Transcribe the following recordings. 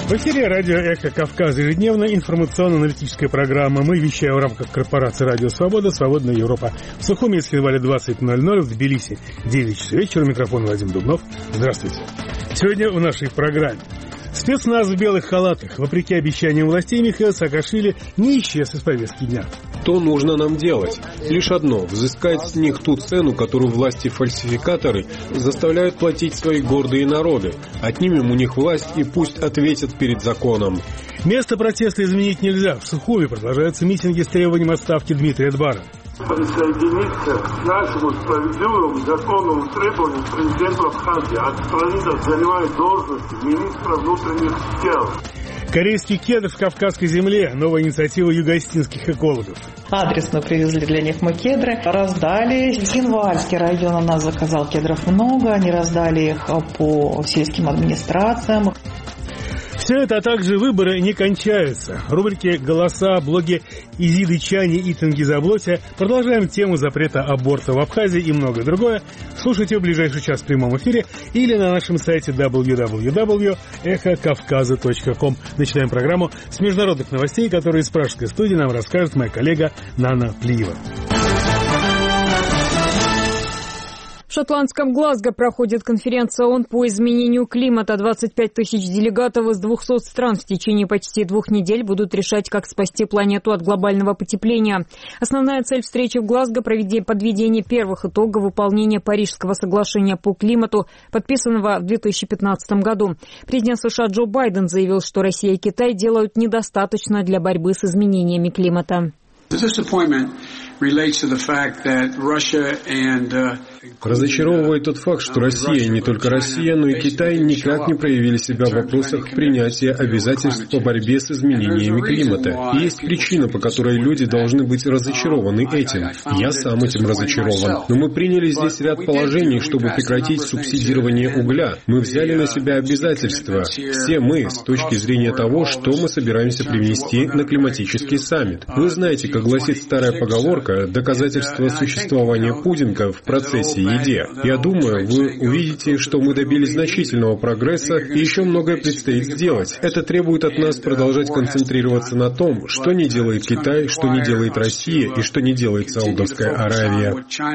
В эфире радио «Эхо Кавказа», ежедневная информационно-аналитическая программа. Мы вещаем в рамках корпорации «Радио Свобода», «Свободная Европа». В Сухуми, Января 20:00, в Тбилиси 9 часов вечера. Микрофон Вадим Дубнов. Здравствуйте. Сегодня в нашей программе. Спецназ в белых халатах, вопреки обещаниям властей, Михаил Саакашвили не исчез из повестки дня. Что нужно нам делать? Лишь одно – взыскать с них ту цену, которую власти-фальсификаторы заставляют платить свои гордые народы. Отнимем у них власть и пусть ответят перед законом. Место протеста изменить нельзя. В Сухуми продолжаются митинги с требованием отставки Дмитрия Дбара. Присоединиться к нашему справедливому законному требованию президента Абхазии отстранить занимает должность министра внутренних дел. Корейский кедр в Кавказской земле. Новая инициатива юго-осетинских экологов. Адресно привезли для них мы кедры, раздали. Цхинвальский район у нас заказал кедров много, они раздали их по сельским администрациям. Все это, а также выборы не кончаются. В рубрике «Голоса», блоги Изиды Чани и Тенгиза Блося продолжаем тему запрета аборта в Абхазии и многое другое. Слушайте в ближайший час в прямом эфире или на нашем сайте www.эхокавказа.ком. Начинаем программу с международных новостей, которые из пражской студии нам расскажет моя коллега Нана Плиева. В шотландском Глазго проходит конференция ООН по изменению климата. 25 тысяч делегатов из 200 стран в течение почти 2 недель будут решать, как спасти планету от глобального потепления. Основная цель встречи в Глазго – подведение первых итогов выполнения Парижского соглашения по климату, подписанного в 2015 году. Президент США Джо Байден заявил, что Россия и Китай делают недостаточно для борьбы с изменениями климата. Разочаровывает тот факт, что Россия, не только Россия, но и Китай никак не проявили себя в вопросах принятия обязательств по борьбе с изменениями климата. И есть причина, по которой люди должны быть разочарованы этим. Я сам этим разочарован. Но мы приняли здесь ряд положений, чтобы прекратить субсидирование угля. Мы взяли на себя обязательства, все мы, с точки зрения того, что мы собираемся привнести на климатический саммит. Вы знаете, как гласит старая поговорка, доказательство существования пудинга в процессе еде. Я думаю, вы увидите, что мы добились значительного прогресса и еще многое предстоит сделать. Это требует от нас продолжать концентрироваться на том, что не делает Китай, что не делает Россия и что не делает Саудовская Аравия.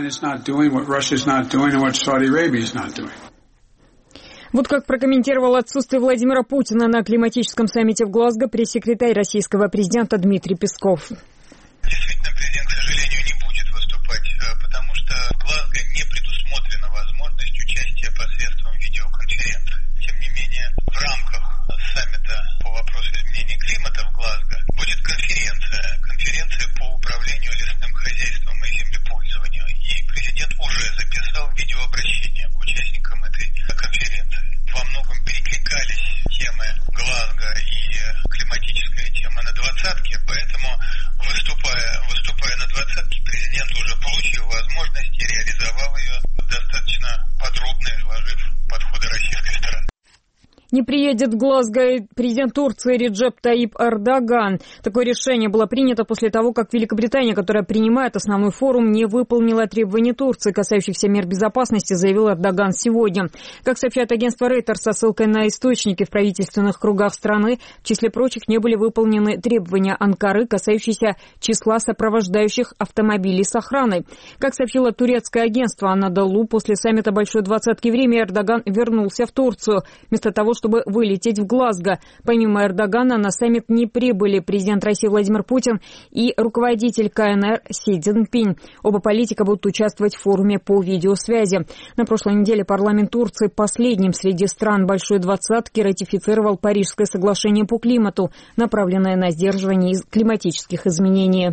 Вот как прокомментировал отсутствие Владимира Путина на климатическом саммите в Глазго пресс-секретарь российского президента Дмитрий Песков. Действительно, президент, к сожалению, не будет выступать, потому что в Глазго не предусмотрена возможность участия посредством видеоконференции. Тем не менее, в рамках саммита по вопросу изменения климата в Глазго будет конференция по управлению лесным хозяйством и землепользованию. И президент уже записал видеообращение к участникам этой конференции. Во многом перекликались темы Глазго и климатическая тема на двадцатке, поэтому выступая на двадцатке, президент уже получил возможность и реализовал ее, достаточно подробно изложив подходы российской стороны. Не приедет в Глазго президент Турции Реджеп Таип Эрдоган. Такое решение было принято после того, как Великобритания, которая принимает основной форум, не выполнила требования Турции, касающихся мер безопасности, заявил Эрдоган сегодня. Как сообщает агентство Reuters со ссылкой на источники в правительственных кругах страны, в числе прочих не были выполнены требования Анкары, касающиеся числа сопровождающих автомобилей с охраной. Как сообщило турецкое агентство Анадолу, после саммита Большой Двадцатки в Риме Эрдоган вернулся в Турцию, вместо того, чтобы вылететь в Глазго. Помимо Эрдогана на саммит не прибыли президент России Владимир Путин и руководитель КНР Си Цзиньпинь. Оба политика будут участвовать в форуме по видеосвязи. На прошлой неделе парламент Турции последним среди стран Большой Двадцатки ратифицировал Парижское соглашение по климату, направленное на сдерживание климатических изменений.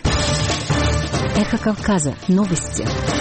Эхо Кавказа. Новости.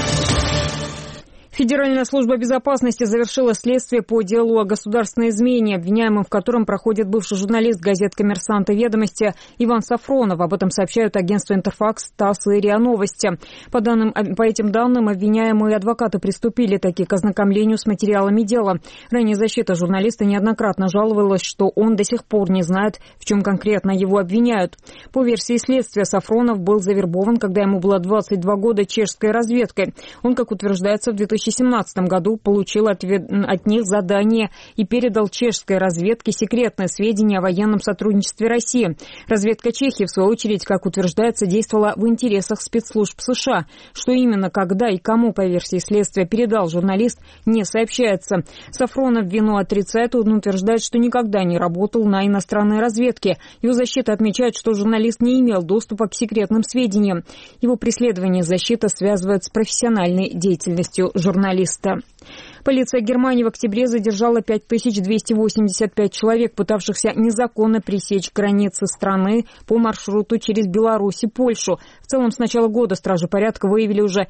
Федеральная служба безопасности завершила следствие по делу о государственной измене, обвиняемым в котором проходит бывший журналист газет «Коммерсант» и «Ведомости» Иван Сафронов. Об этом сообщают агентства «Интерфакс», ТАСС и РИА Новости. По этим данным, обвиняемые адвокаты приступили таки к ознакомлению с материалами дела. Ранее защита журналиста неоднократно жаловалась, что он до сих пор не знает, в чем конкретно его обвиняют. По версии следствия, Сафронов был завербован, когда ему было 22 года, чешской разведкой. Он, как утверждается, в 2015 2017 году получил от них задание и передал чешской разведке секретные сведения о военном сотрудничестве России. Разведка Чехии, в свою очередь, как утверждается, действовала в интересах спецслужб США. Что именно, когда и кому, по версии следствия, передал журналист, не сообщается. Сафронов вину отрицает, он утверждает, что никогда не работал на иностранной разведке. Его защита отмечает, что журналист не имел доступа к секретным сведениям. Его преследование защита связывает с профессиональной деятельностью журналиста. Полиция Германии в октябре задержала 5285 человек, пытавшихся незаконно пересечь границы страны по маршруту через Беларусь и Польшу. В целом, с начала года стражи порядка выявили уже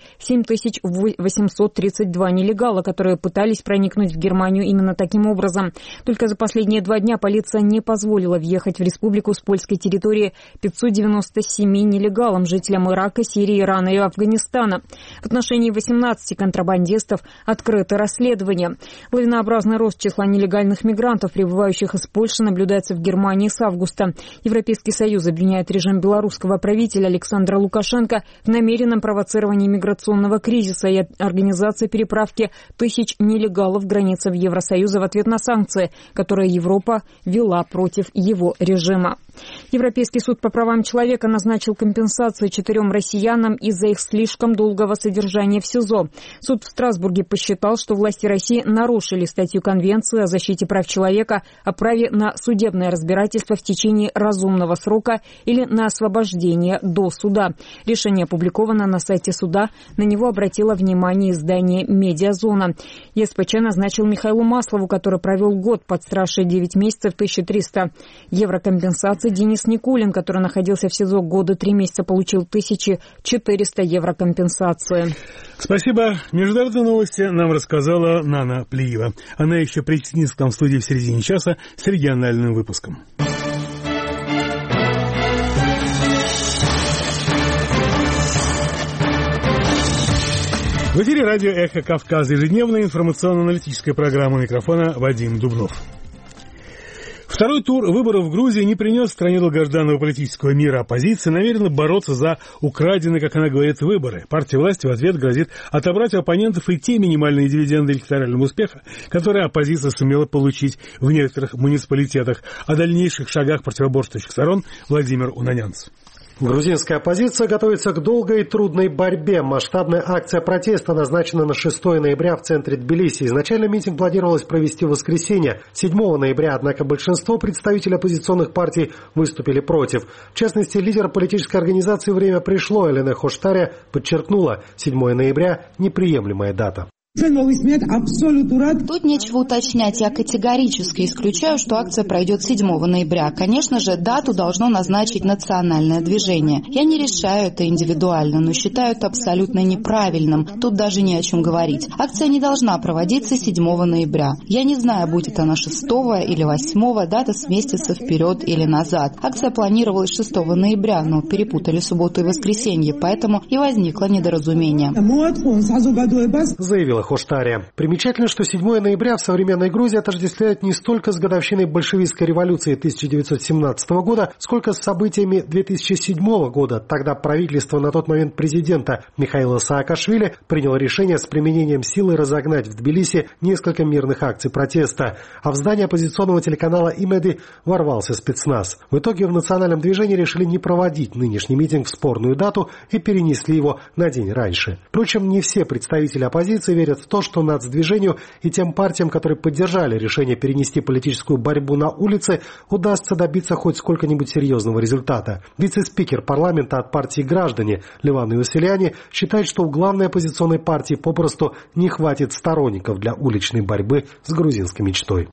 7832 нелегала, которые пытались проникнуть в Германию именно таким образом. Только за последние 2 дня полиция не позволила въехать в республику с польской территории 597 нелегалам, жителям Ирака, Сирии, Ирана и Афганистана. В отношении 18 контрабандистов открыто расследование. Лавинообразный рост числа нелегальных мигрантов, прибывающих из Польши, наблюдается в Германии с августа. Европейский Союз обвиняет режим белорусского правителя Александра Лукашенко в намеренном провоцировании миграционного кризиса и организации переправки тысяч нелегалов границы в Евросоюза в ответ на санкции, которые Европа ввела против его режима. Европейский суд по правам человека назначил компенсацию 4 россиянам из-за их слишком долгого содержания в СИЗО. Суд в Страсбурге посчитал, что власти России нарушили статью Конвенции о защите прав человека о праве на судебное разбирательство в течение разумного срока или на освобождение до суда. Решение опубликовано на сайте суда. На него обратило внимание издание «Медиазона». ЕСПЧ назначил Михаилу Маслову, который провел год под стражей 9 месяцев, 1300 евро компенсации. Денис Никулин, который находился в СИЗО года 3 месяца, получил 1400 евро компенсации. Спасибо. Международные новости нам рассказала Нана Плиева. Она еще присоединится к нам в студии в середине часа с региональным выпуском. В эфире радио «Эхо Кавказа», ежедневная информационно-аналитическая программа, микрофона Вадим Дубнов. Второй тур выборов в Грузии не принес стране долгожданного политического мира. Оппозиция намерена бороться за украденные, как она говорит, выборы. Партия власти в ответ грозит отобрать у оппонентов и те минимальные дивиденды электорального успеха, которые оппозиция сумела получить в некоторых муниципалитетах. О дальнейших шагах противоборствующих сторон Владимир Унанянц. Грузинская оппозиция готовится к долгой и трудной борьбе. Масштабная акция протеста назначена на 6 ноября в центре Тбилиси. Изначально митинг планировалось провести в воскресенье, 7 ноября, однако большинство представителей оппозиционных партий выступили против. В частности, лидер политической организации «Время пришло» Элена Хоштаря подчеркнула, 7 ноября – неприемлемая дата. Тут нечего уточнять. Я категорически исключаю, что акция пройдет 7 ноября. Конечно же, дату должно назначить национальное движение. Я не решаю это индивидуально, но считаю это абсолютно неправильным. Тут даже не о чем говорить. Акция не должна проводиться 7 ноября. Я не знаю, будет она 6 или 8, дата сместится вперед или назад. Акция планировалась 6 ноября, но перепутали субботу и воскресенье, поэтому и возникло недоразумение. Заявила Хоштаря. Примечательно, что 7 ноября в современной Грузии отождествляют не столько с годовщиной большевистской революции 1917 года, сколько с событиями 2007 года. Тогда правительство на тот момент президента Михаила Саакашвили приняло решение с применением силы разогнать в Тбилиси несколько мирных акций протеста. А в здание оппозиционного телеканала «Имеди» ворвался спецназ. В итоге в национальном движении решили не проводить нынешний митинг в спорную дату и перенесли его на день раньше. Впрочем, не все представители оппозиции верят в то, что нацдвижению и тем партиям, которые поддержали решение перенести политическую борьбу на улицы, удастся добиться хоть сколько-нибудь серьезного результата. Вице-спикер парламента от партии «Граждане» Леван Иосилиани считает, что у главной оппозиционной партии попросту не хватит сторонников для уличной борьбы с грузинской мечтой.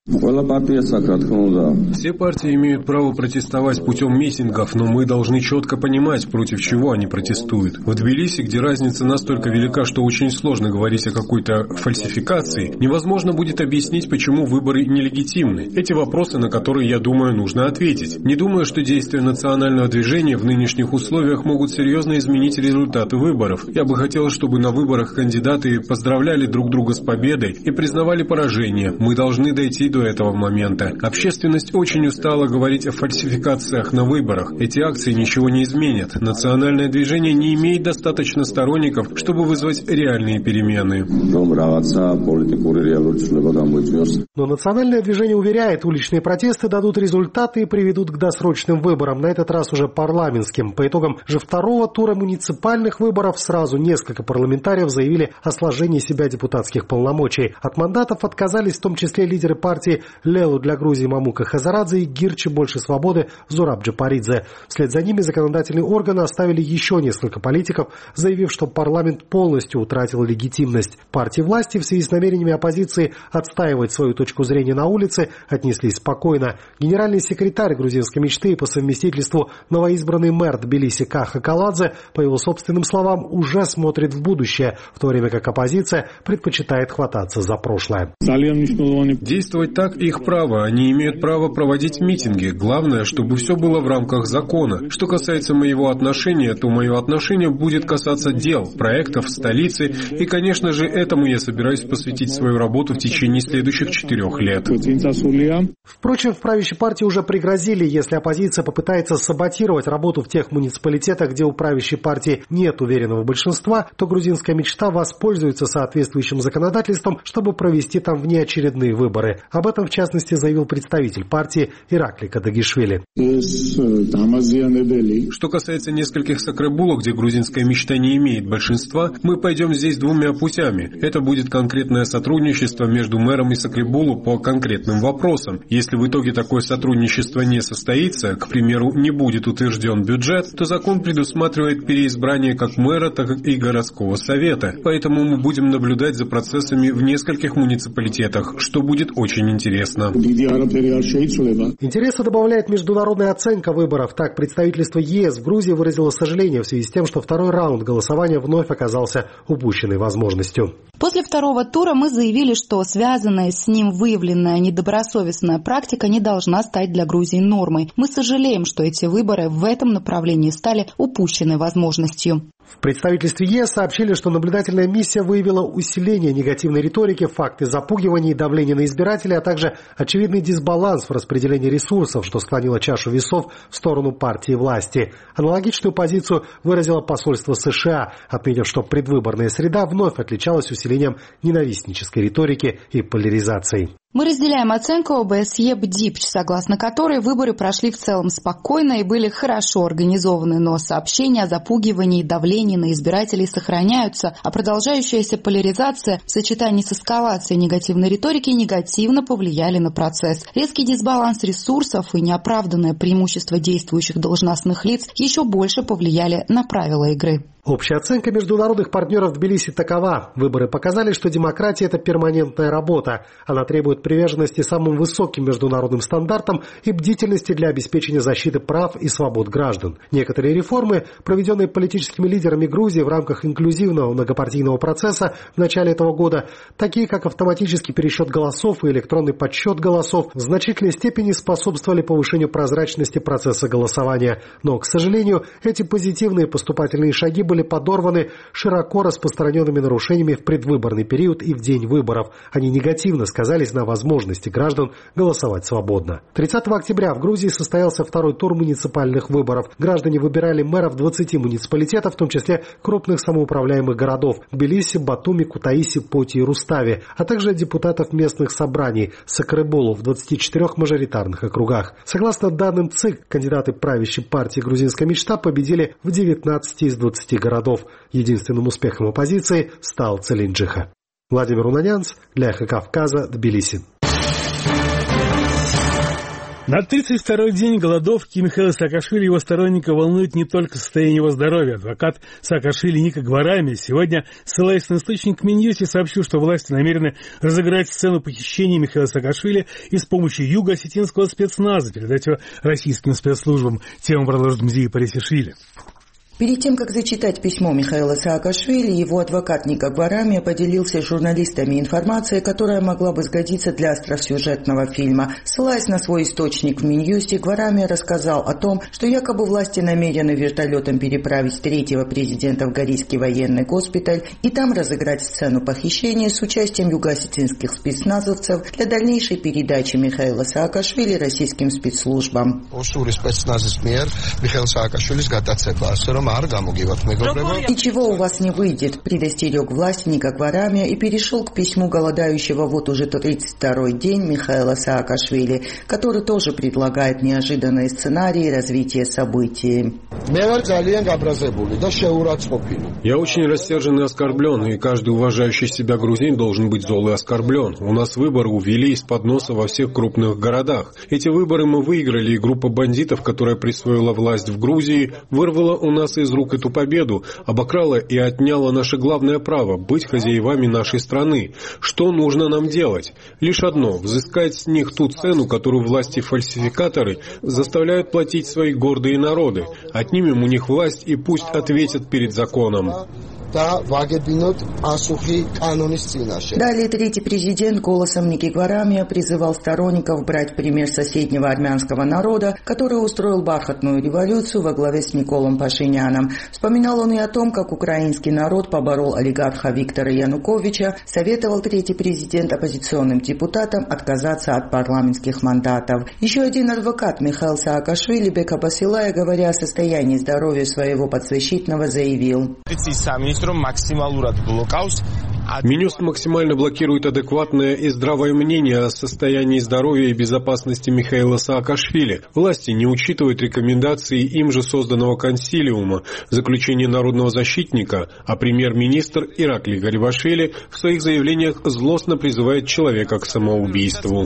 Все партии имеют право протестовать путем митингов, но мы должны четко понимать, против чего они протестуют. В Тбилиси, где разница настолько велика, что очень сложно говорить о какой-то фальсификации, невозможно будет объяснить, почему выборы нелегитимны. Эти вопросы, на которые, я думаю, нужно ответить. Не думаю, что действия национального движения в нынешних условиях могут серьезно изменить результаты выборов. Я бы хотел, чтобы на выборах кандидаты поздравляли друг друга с победой и признавали поражение. Мы должны дойти до этого момента. Общественность очень устала говорить о фальсификациях на выборах. Эти акции ничего не изменят. Национальное движение не имеет достаточно сторонников, чтобы вызвать реальные перемены. Но национальное движение уверяет, уличные протесты дадут результаты и приведут к досрочным выборам, на этот раз уже парламентским. По итогам же второго тура муниципальных выборов сразу несколько парламентариев заявили о сложении себя депутатских полномочий. От мандатов отказались в том числе лидеры партии «Лелу для Грузии» Мамука Хазарадзе и «Гирчи больше свободы» Зураб Джапаридзе. Вслед за ними законодательные органы оставили еще несколько политиков, заявив, что парламент полностью утратил легитимность. Партии власти в связи с намерениями оппозиции отстаивать свою точку зрения на улице отнеслись спокойно. Генеральный секретарь грузинской мечты и по совместительству новоизбранный мэр Тбилиси Каха Каладзе, по его собственным словам, уже смотрит в будущее, в то время как оппозиция предпочитает хвататься за прошлое. Действовать так их право. Они имеют право проводить митинги. Главное, чтобы все было в рамках закона. Что касается моего отношения, то мое отношение будет касаться дел, проектов, столицы. И, конечно же, этому я собираюсь посвятить свою работу в течение следующих 4 лет. Впрочем, в правящей партии уже пригрозили, если оппозиция попытается саботировать работу в тех муниципалитетах, где у правящей партии нет уверенного большинства, то грузинская мечта воспользуется соответствующим законодательством, чтобы провести там внеочередные выборы. Об этом, в частности, заявил представитель партии Иракли Кадагишвили. Что касается нескольких сакребулок, где грузинская мечта не имеет большинства, мы пойдем здесь 2 путями. Это будет конкретное сотрудничество между мэром и сакребулу по конкретным вопросам. Если в итоге такое сотрудничество не состоится, к примеру, не будет утвержден бюджет, то закон предусматривает переизбрание как мэра, так и городского совета. Поэтому мы будем наблюдать за процессами в нескольких муниципалитетах, что будет очень интересно. Интереса добавляет международная оценка выборов. Так, представительство ЕС в Грузии выразило сожаление в связи с тем, что второй раунд голосования вновь оказался упущенной возможностью. После второго тура мы заявили, что связанная с ним выявленная недобросовестная практика не должна стать для Грузии нормой. Мы сожалеем, что эти выборы в этом направлении стали упущенной возможностью. В представительстве ЕС сообщили, что наблюдательная миссия выявила усиление негативной риторики, факты запугивания и давления на избирателей, а также очевидный дисбаланс в распределении ресурсов, что склонило чашу весов в сторону партии власти. Аналогичную позицию выразило посольство США, отметив, что предвыборная среда вновь отличалась усилением ненавистнической риторики и поляризацией. Мы разделяем оценку ОБСЕ БДИПЧ, согласно которой выборы прошли в целом спокойно и были хорошо организованы, но сообщения о запугивании и давлении на избирателей сохраняются, а продолжающаяся поляризация в сочетании с эскалацией негативной риторики негативно повлияли на процесс. Резкий дисбаланс ресурсов и неоправданное преимущество действующих должностных лиц еще больше повлияли на правила игры. Общая оценка международных партнеров в Тбилиси такова. Выборы показали, что демократия – это перманентная работа. Она требует приверженности самым высоким международным стандартам и бдительности для обеспечения защиты прав и свобод граждан. Некоторые реформы, проведенные политическими лидерами Грузии в рамках инклюзивного многопартийного процесса в начале этого года, такие как автоматический пересчет голосов и электронный подсчет голосов, в значительной степени способствовали повышению прозрачности процесса голосования. Но, к сожалению, эти позитивные поступательные шаги были подорваны широко распространенными нарушениями в предвыборный период и в день выборов. Они негативно сказались на возможности граждан голосовать свободно. 30 октября в Грузии состоялся второй тур муниципальных выборов. Граждане выбирали мэров 20 муниципалитетов, в том числе крупных самоуправляемых городов – Тбилиси, Батуми, Кутаиси, Поти и Рустави, а также депутатов местных собраний – Сакребулу в 24 мажоритарных округах. Согласно данным ЦИК, кандидаты правящей партии «Грузинская мечта» победили в 19 из 20 городов. Единственным успехом оппозиции стал Целинджиха. Владимир Унанянц для «Эхо Кавказа», Тбилиси. На 32-й день голодовки Михаила Саакашвили и его сторонника волнует не только состояние его здоровья. Адвокат Саакашвили Ника Гварами сегодня, ссылаясь на источник Минюсти, сообщил, что власти намерены разыграть сцену похищения Михаила Саакашвили и с помощью юго-осетинского спецназа передать его российским спецслужбам. Тему продолжит Мзия Парисишвили. Перед тем, как зачитать письмо Михаила Саакашвили, его адвокат Ника Гварами поделился с журналистами информацией, которая могла бы сгодиться для остросюжетного фильма. Ссылаясь на свой источник в Минюсте, Гварами рассказал о том, что якобы власти намерены вертолетом переправить третьего президента в Горийский военный госпиталь и там разыграть сцену похищения с участием юго-осетинских спецназовцев для дальнейшей передачи Михаила Саакашвили российским спецслужбам. Ничего у вас не выйдет, предостерег властника Гварамия и перешел к письму голодающего вот уже 32-й день Михаила Саакашвили, который тоже предлагает неожиданные сценарии развития событий. Я очень рассержен и оскорблен, и каждый уважающий себя грузин должен быть зол и оскорблен. У нас выборы увели из-под носа во всех крупных городах. Эти выборы мы выиграли, и группа бандитов, которая присвоила власть в Грузии, вырвала у нас из рук эту победу, обокрала и отняла наше главное право – быть хозяевами нашей страны. Что нужно нам делать? Лишь одно – взыскать с них ту цену, которую власти-фальсификаторы заставляют платить свои гордые народы. Отнимем у них власть и пусть ответят перед законом. Далее третий президент голосом Ники Гварамия призывал сторонников брать пример соседнего армянского народа, который устроил бархатную революцию во главе с Николом Пашиняном. Вспоминал он и о том, как украинский народ поборол олигарха Виктора Януковича, советовал третий президент оппозиционным депутатам отказаться от парламентских мандатов. Еще один адвокат Михаил Саакашвили, Бека Басилая, говоря о состоянии здоровья своего подзащитного, заявил: Минюст максимально блокирует адекватное и здравое мнение о состоянии здоровья и безопасности Михаила Саакашвили. Власти не учитывают рекомендации им же созданного консилиума, заключение народного защитника, а премьер-министр Ираклий Гарибашвили в своих заявлениях злостно призывает человека к самоубийству.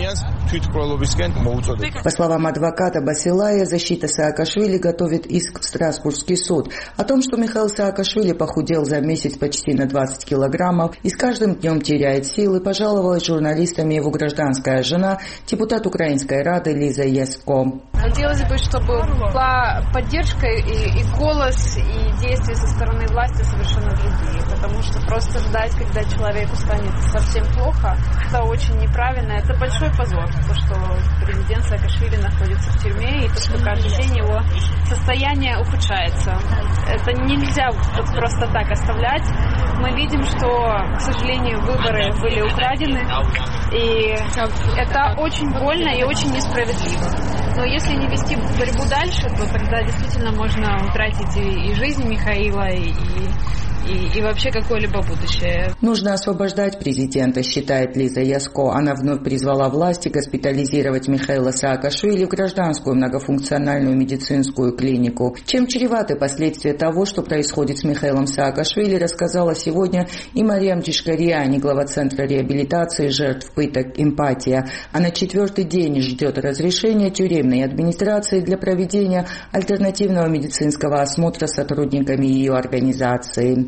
По словам адвоката Басилая, защита Саакашвили готовит иск в Страсбургский суд о том, что Михаил Саакашвили похудел за месяц почти на 20 килограммов и с каждым днем теряет силы, пожаловалась журналистами его гражданская жена, депутат Украинской Рады Лиза Яско. Хотелось бы, чтобы была поддержка и голос, и действия со стороны власти совершенно другие, потому что просто ждать, когда человеку станет совсем плохо, это очень неправильно, это большой позор, то, что президент Саакашвили находится в тюрьме, и то, что каждый день его состояние ухудшается. Это нельзя вот просто так оставлять. Мы видим, что, к сожалению, выборы были украдены, и это очень больно и очень несправедливо. Но если не вести борьбу дальше, то тогда действительно можно утратить и жизнь Михаила, и вообще какое-либо будущее. Нужно освобождать президента, считает Лиза Яско. Она вновь призвала власти госпитализировать Михаила Саакашвили в гражданскую многофункциональную медицинскую клинику. Чем чреваты последствия того, что происходит с Михаилом Саакашвили, рассказала сегодня и Мариам Джишкариани, глава Центра реабилитации жертв пыток «Эмпатия». Она 4-й день ждет разрешения тюремной администрации для проведения альтернативного медицинского осмотра сотрудниками ее организации.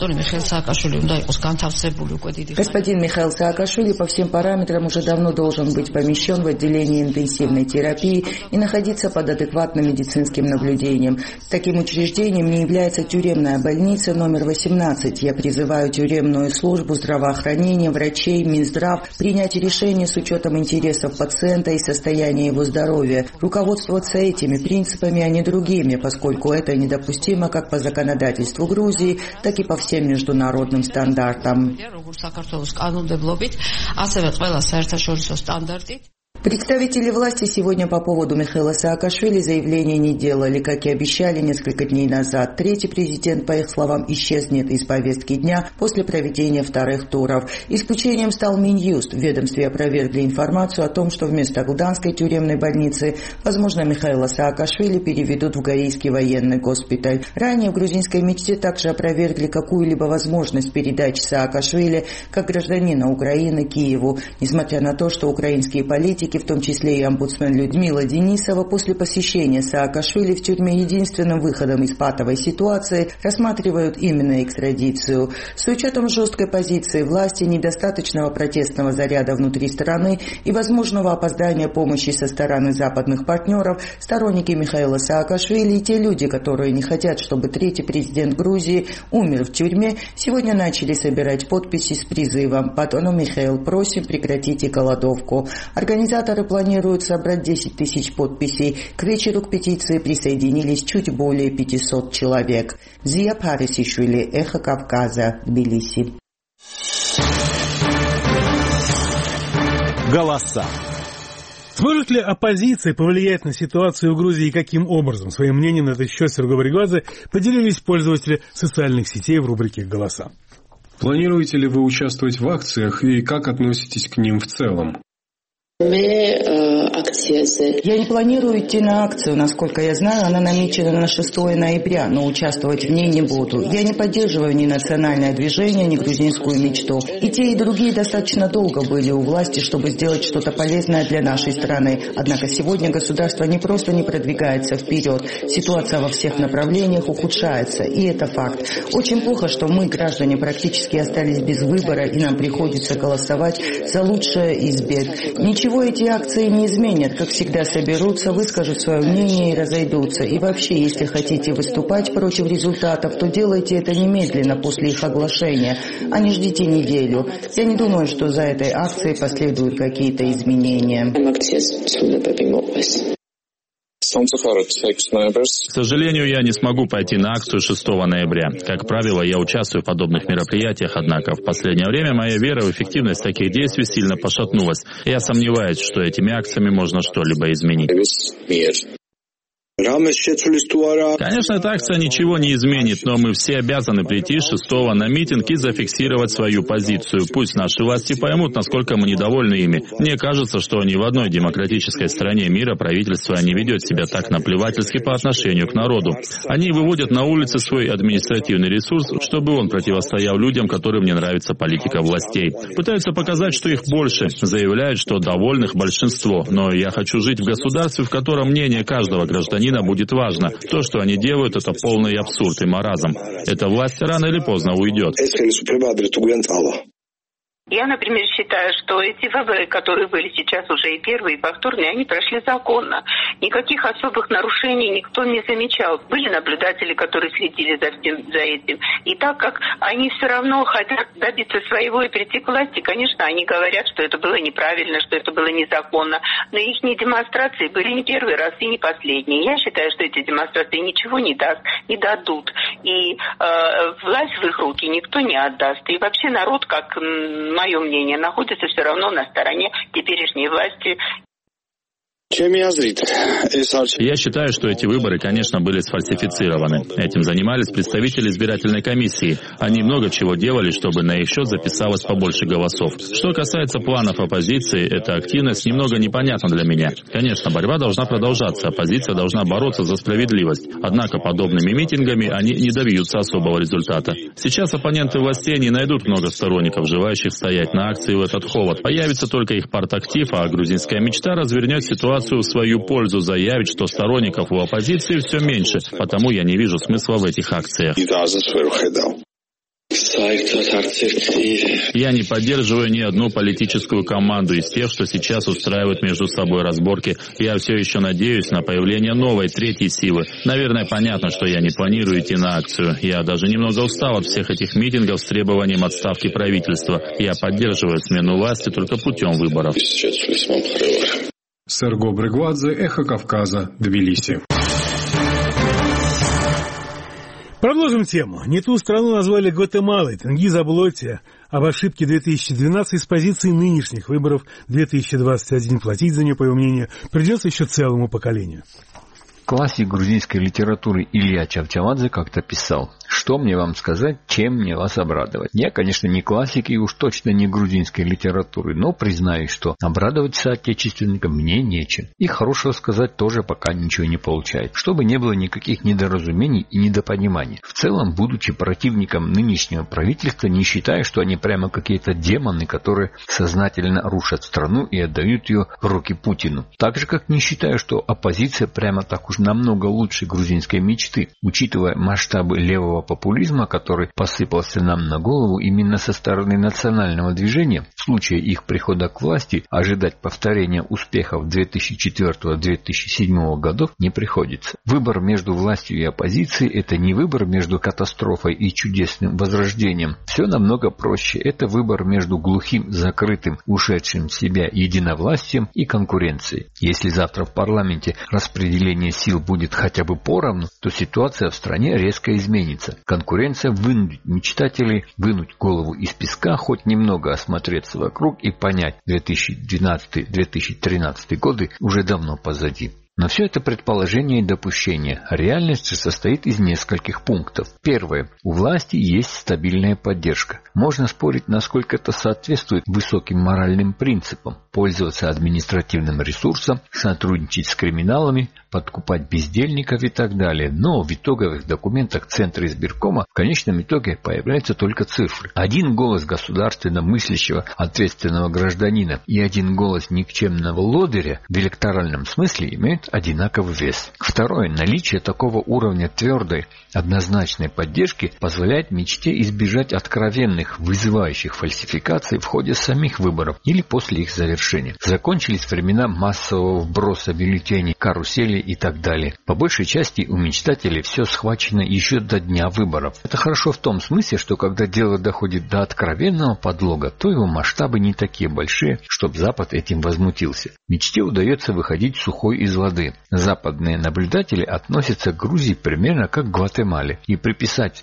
Господин Михаил Саакашвили по всем параметрам уже давно должен быть помещен в отделение интенсивной терапии и находиться под адекватным медицинским наблюдением. Таким учреждением не является тюремная больница номер 18. Я призываю тюремную службу здравоохранения, врачей, Минздрав принять решение с учетом интересов пациента и состояния его здоровья. Руководствоваться этими принципами, а не другими, поскольку это недопустимо как по законодательству Грузии, так и по всем международным стандартам. Представители власти сегодня по поводу Михаила Саакашвили заявления не делали, как и обещали несколько дней назад. Третий президент, по их словам, исчезнет из повестки дня после проведения вторых туров. Исключением стал Минюст. В ведомстве опровергли информацию о том, что вместо Гданской тюремной больницы, возможно, Михаила Саакашвили переведут в Гаийский военный госпиталь. Ранее в грузинской мечте также опровергли какую-либо возможность передачи Саакашвили как гражданина Украины Киеву, несмотря на то, что украинские политики, в том числе и омбудсмен Людмила Денисова, после посещения Саакашвили в тюрьме единственным выходом из патовой ситуации рассматривают именно экстрадицию. С учетом жесткой позиции власти, недостаточного протестного заряда внутри страны и возможного опоздания помощи со стороны западных партнеров, сторонники Михаила Саакашвили и те люди, которые не хотят, чтобы третий президент Грузии умер в тюрьме, сегодня начали собирать подписи с призывом «Патону Михаил, просим, прекратите голодовку». Организаторы планируют собрать 10 тысяч подписей. К вечеру к петиции присоединились чуть более 500 человек. Зия Парисишвили, Эхо Кавказа, Тбилиси. Голоса. Сможет ли оппозиция повлиять на ситуацию в Грузии и каким образом? Своим мнением на этот счет Серго Бригвадзе поделились пользователи социальных сетей в рубрике «Голоса». Планируете ли вы участвовать в акциях и как относитесь к ним в целом? Я не планирую идти на акцию. Насколько я знаю, она намечена на 6 ноября, но участвовать в ней не буду. Я не поддерживаю ни национальное движение, ни грузинскую мечту. И те, и другие достаточно долго были у власти, чтобы сделать что-то полезное для нашей страны. Однако сегодня государство не просто не продвигается вперед. Ситуация во всех направлениях ухудшается, и это факт. Очень плохо, что мы, граждане, практически остались без выбора, и нам приходится голосовать за лучшее из бед. Ничего эти акции не изменят. Как всегда, соберутся, выскажут свое мнение и разойдутся. И вообще, если хотите выступать против результатов, то делайте это немедленно после их оглашения, а не ждите неделю. Я не думаю, что за этой акцией последуют какие-то изменения. К сожалению, я не смогу пойти на акцию 6 ноября. Как правило, я участвую в подобных мероприятиях, однако в последнее время моя вера в эффективность таких действий сильно пошатнулась. Я сомневаюсь, что этими акциями можно что-либо изменить. Конечно, эта акция ничего не изменит, но мы все обязаны прийти 6 на митинг и зафиксировать свою позицию. Пусть наши власти поймут, насколько мы недовольны ими. Мне кажется, что ни в одной демократической стране мира правительство не ведет себя так наплевательски по отношению к народу. Они выводят на улицы свой административный ресурс, чтобы он противостоял людям, которым не нравится политика властей. Пытаются показать, что их больше, заявляют, что довольных большинство. Но я хочу жить в государстве, в котором мнение каждого гражданина будет важно. То, что они делают, это полный абсурд и маразм. Эта власть рано или поздно уйдет. Я, например, считаю, что эти выборы, которые были сейчас уже и первые, и повторные, они прошли законно. Никаких особых нарушений никто не замечал. Были наблюдатели, которые следили за этим. И так как они все равно хотят добиться своего и прийти к власти, конечно, они говорят, что это было неправильно, что это было незаконно. Но их демонстрации были не первый раз и не последние. Я считаю, что эти демонстрации ничего не дадут. И власть в их руки никто не отдаст. И вообще народ, как мое мнение, находится все равно на стороне теперешней власти. Я считаю, что эти выборы, конечно, были сфальсифицированы. Этим занимались представители избирательной комиссии. Они много чего делали, чтобы на их счет записалось побольше голосов. Что касается планов оппозиции, эта активность немного непонятна для меня. Конечно, борьба должна продолжаться, оппозиция должна бороться за справедливость. Однако подобными митингами они не добьются особого результата. Сейчас оппоненты властей не найдут много сторонников, желающих стоять на акции в этот холод. Появится только их партактив, а грузинская мечта развернет ситуацию в свою пользу, заявить, что сторонников у оппозиции все меньше, потому я не вижу смысла в этих акциях. Я не поддерживаю ни одну политическую команду из тех, что сейчас устраивают между собой разборки. Я все еще надеюсь на появление новой, третьей силы. Наверное, понятно, что я не планирую идти на акцию. Я даже немного устал от всех этих митингов с требованием отставки правительства. Я поддерживаю смену власти только путем выборов. Серго Бригвадзе, Эхо Кавказа, Тбилиси. Продолжим тему. Не ту страну назвали Гватемалой. Тенгиз Аблоти об ошибке 2012 с позиции нынешних выборов 2021. Платить за нее, по его мнению, придется еще целому поколению. Классик грузинской литературы Илья Чавчавадзе как-то писал: «Что мне вам сказать, чем мне вас обрадовать?» Я, конечно, не классик и уж точно не грузинской литературы, но признаюсь, что обрадовать соотечественникам мне нечем. И хорошего сказать тоже пока ничего не получает. Чтобы не было никаких недоразумений и недопониманий. В целом, будучи противником нынешнего правительства, не считаю, что они прямо какие-то демоны, которые сознательно рушат страну и отдают ее в руки Путину. Так же, как не считаю, что оппозиция прямо так уж намного лучше грузинской мечты, учитывая масштабы левого популизма, который посыпался нам на голову именно со стороны национального движения. В случае их прихода к власти ожидать повторения успехов 2004-2007 годов не приходится. Выбор между властью и оппозицией – это не выбор между катастрофой и чудесным возрождением. Все намного проще. Это выбор между глухим, закрытым, ушедшим в себя единовластием и конкуренцией. Если завтра в парламенте распределение сил сил будет хотя бы поровну, то ситуация в стране резко изменится. Конкуренция вынудит мечтателей вынуть голову из песка, хоть немного осмотреться вокруг и понять, 2012-2013 годы уже давно позади. Но все это предположение и допущение. Реальность же состоит из нескольких пунктов. Первое. У власти есть стабильная поддержка. Можно спорить, насколько это соответствует высоким моральным принципам. Пользоваться административным ресурсом, сотрудничать с криминалами, подкупать бездельников и так далее. Но в итоговых документах Центра избиркома в конечном итоге появляются только цифры. Один голос государственно мыслящего, ответственного гражданина и один голос никчемного лодыря в электоральном смысле имеют одинаковый вес. Второе. Наличие такого уровня твердой, однозначной поддержки позволяет мечте избежать откровенных, вызывающих фальсификаций в ходе самих выборов или после их завершения. Закончились времена массового вброса бюллетеней, карусели и так далее. По большей части у мечтателей все схвачено еще до дня выборов. Это хорошо в том смысле, что когда дело доходит до откровенного подлога, то его масштабы не такие большие, чтобы Запад этим возмутился. Мечте удается выходить сухой из воды. Западные наблюдатели относятся к Грузии примерно как к Гватемале, и приписать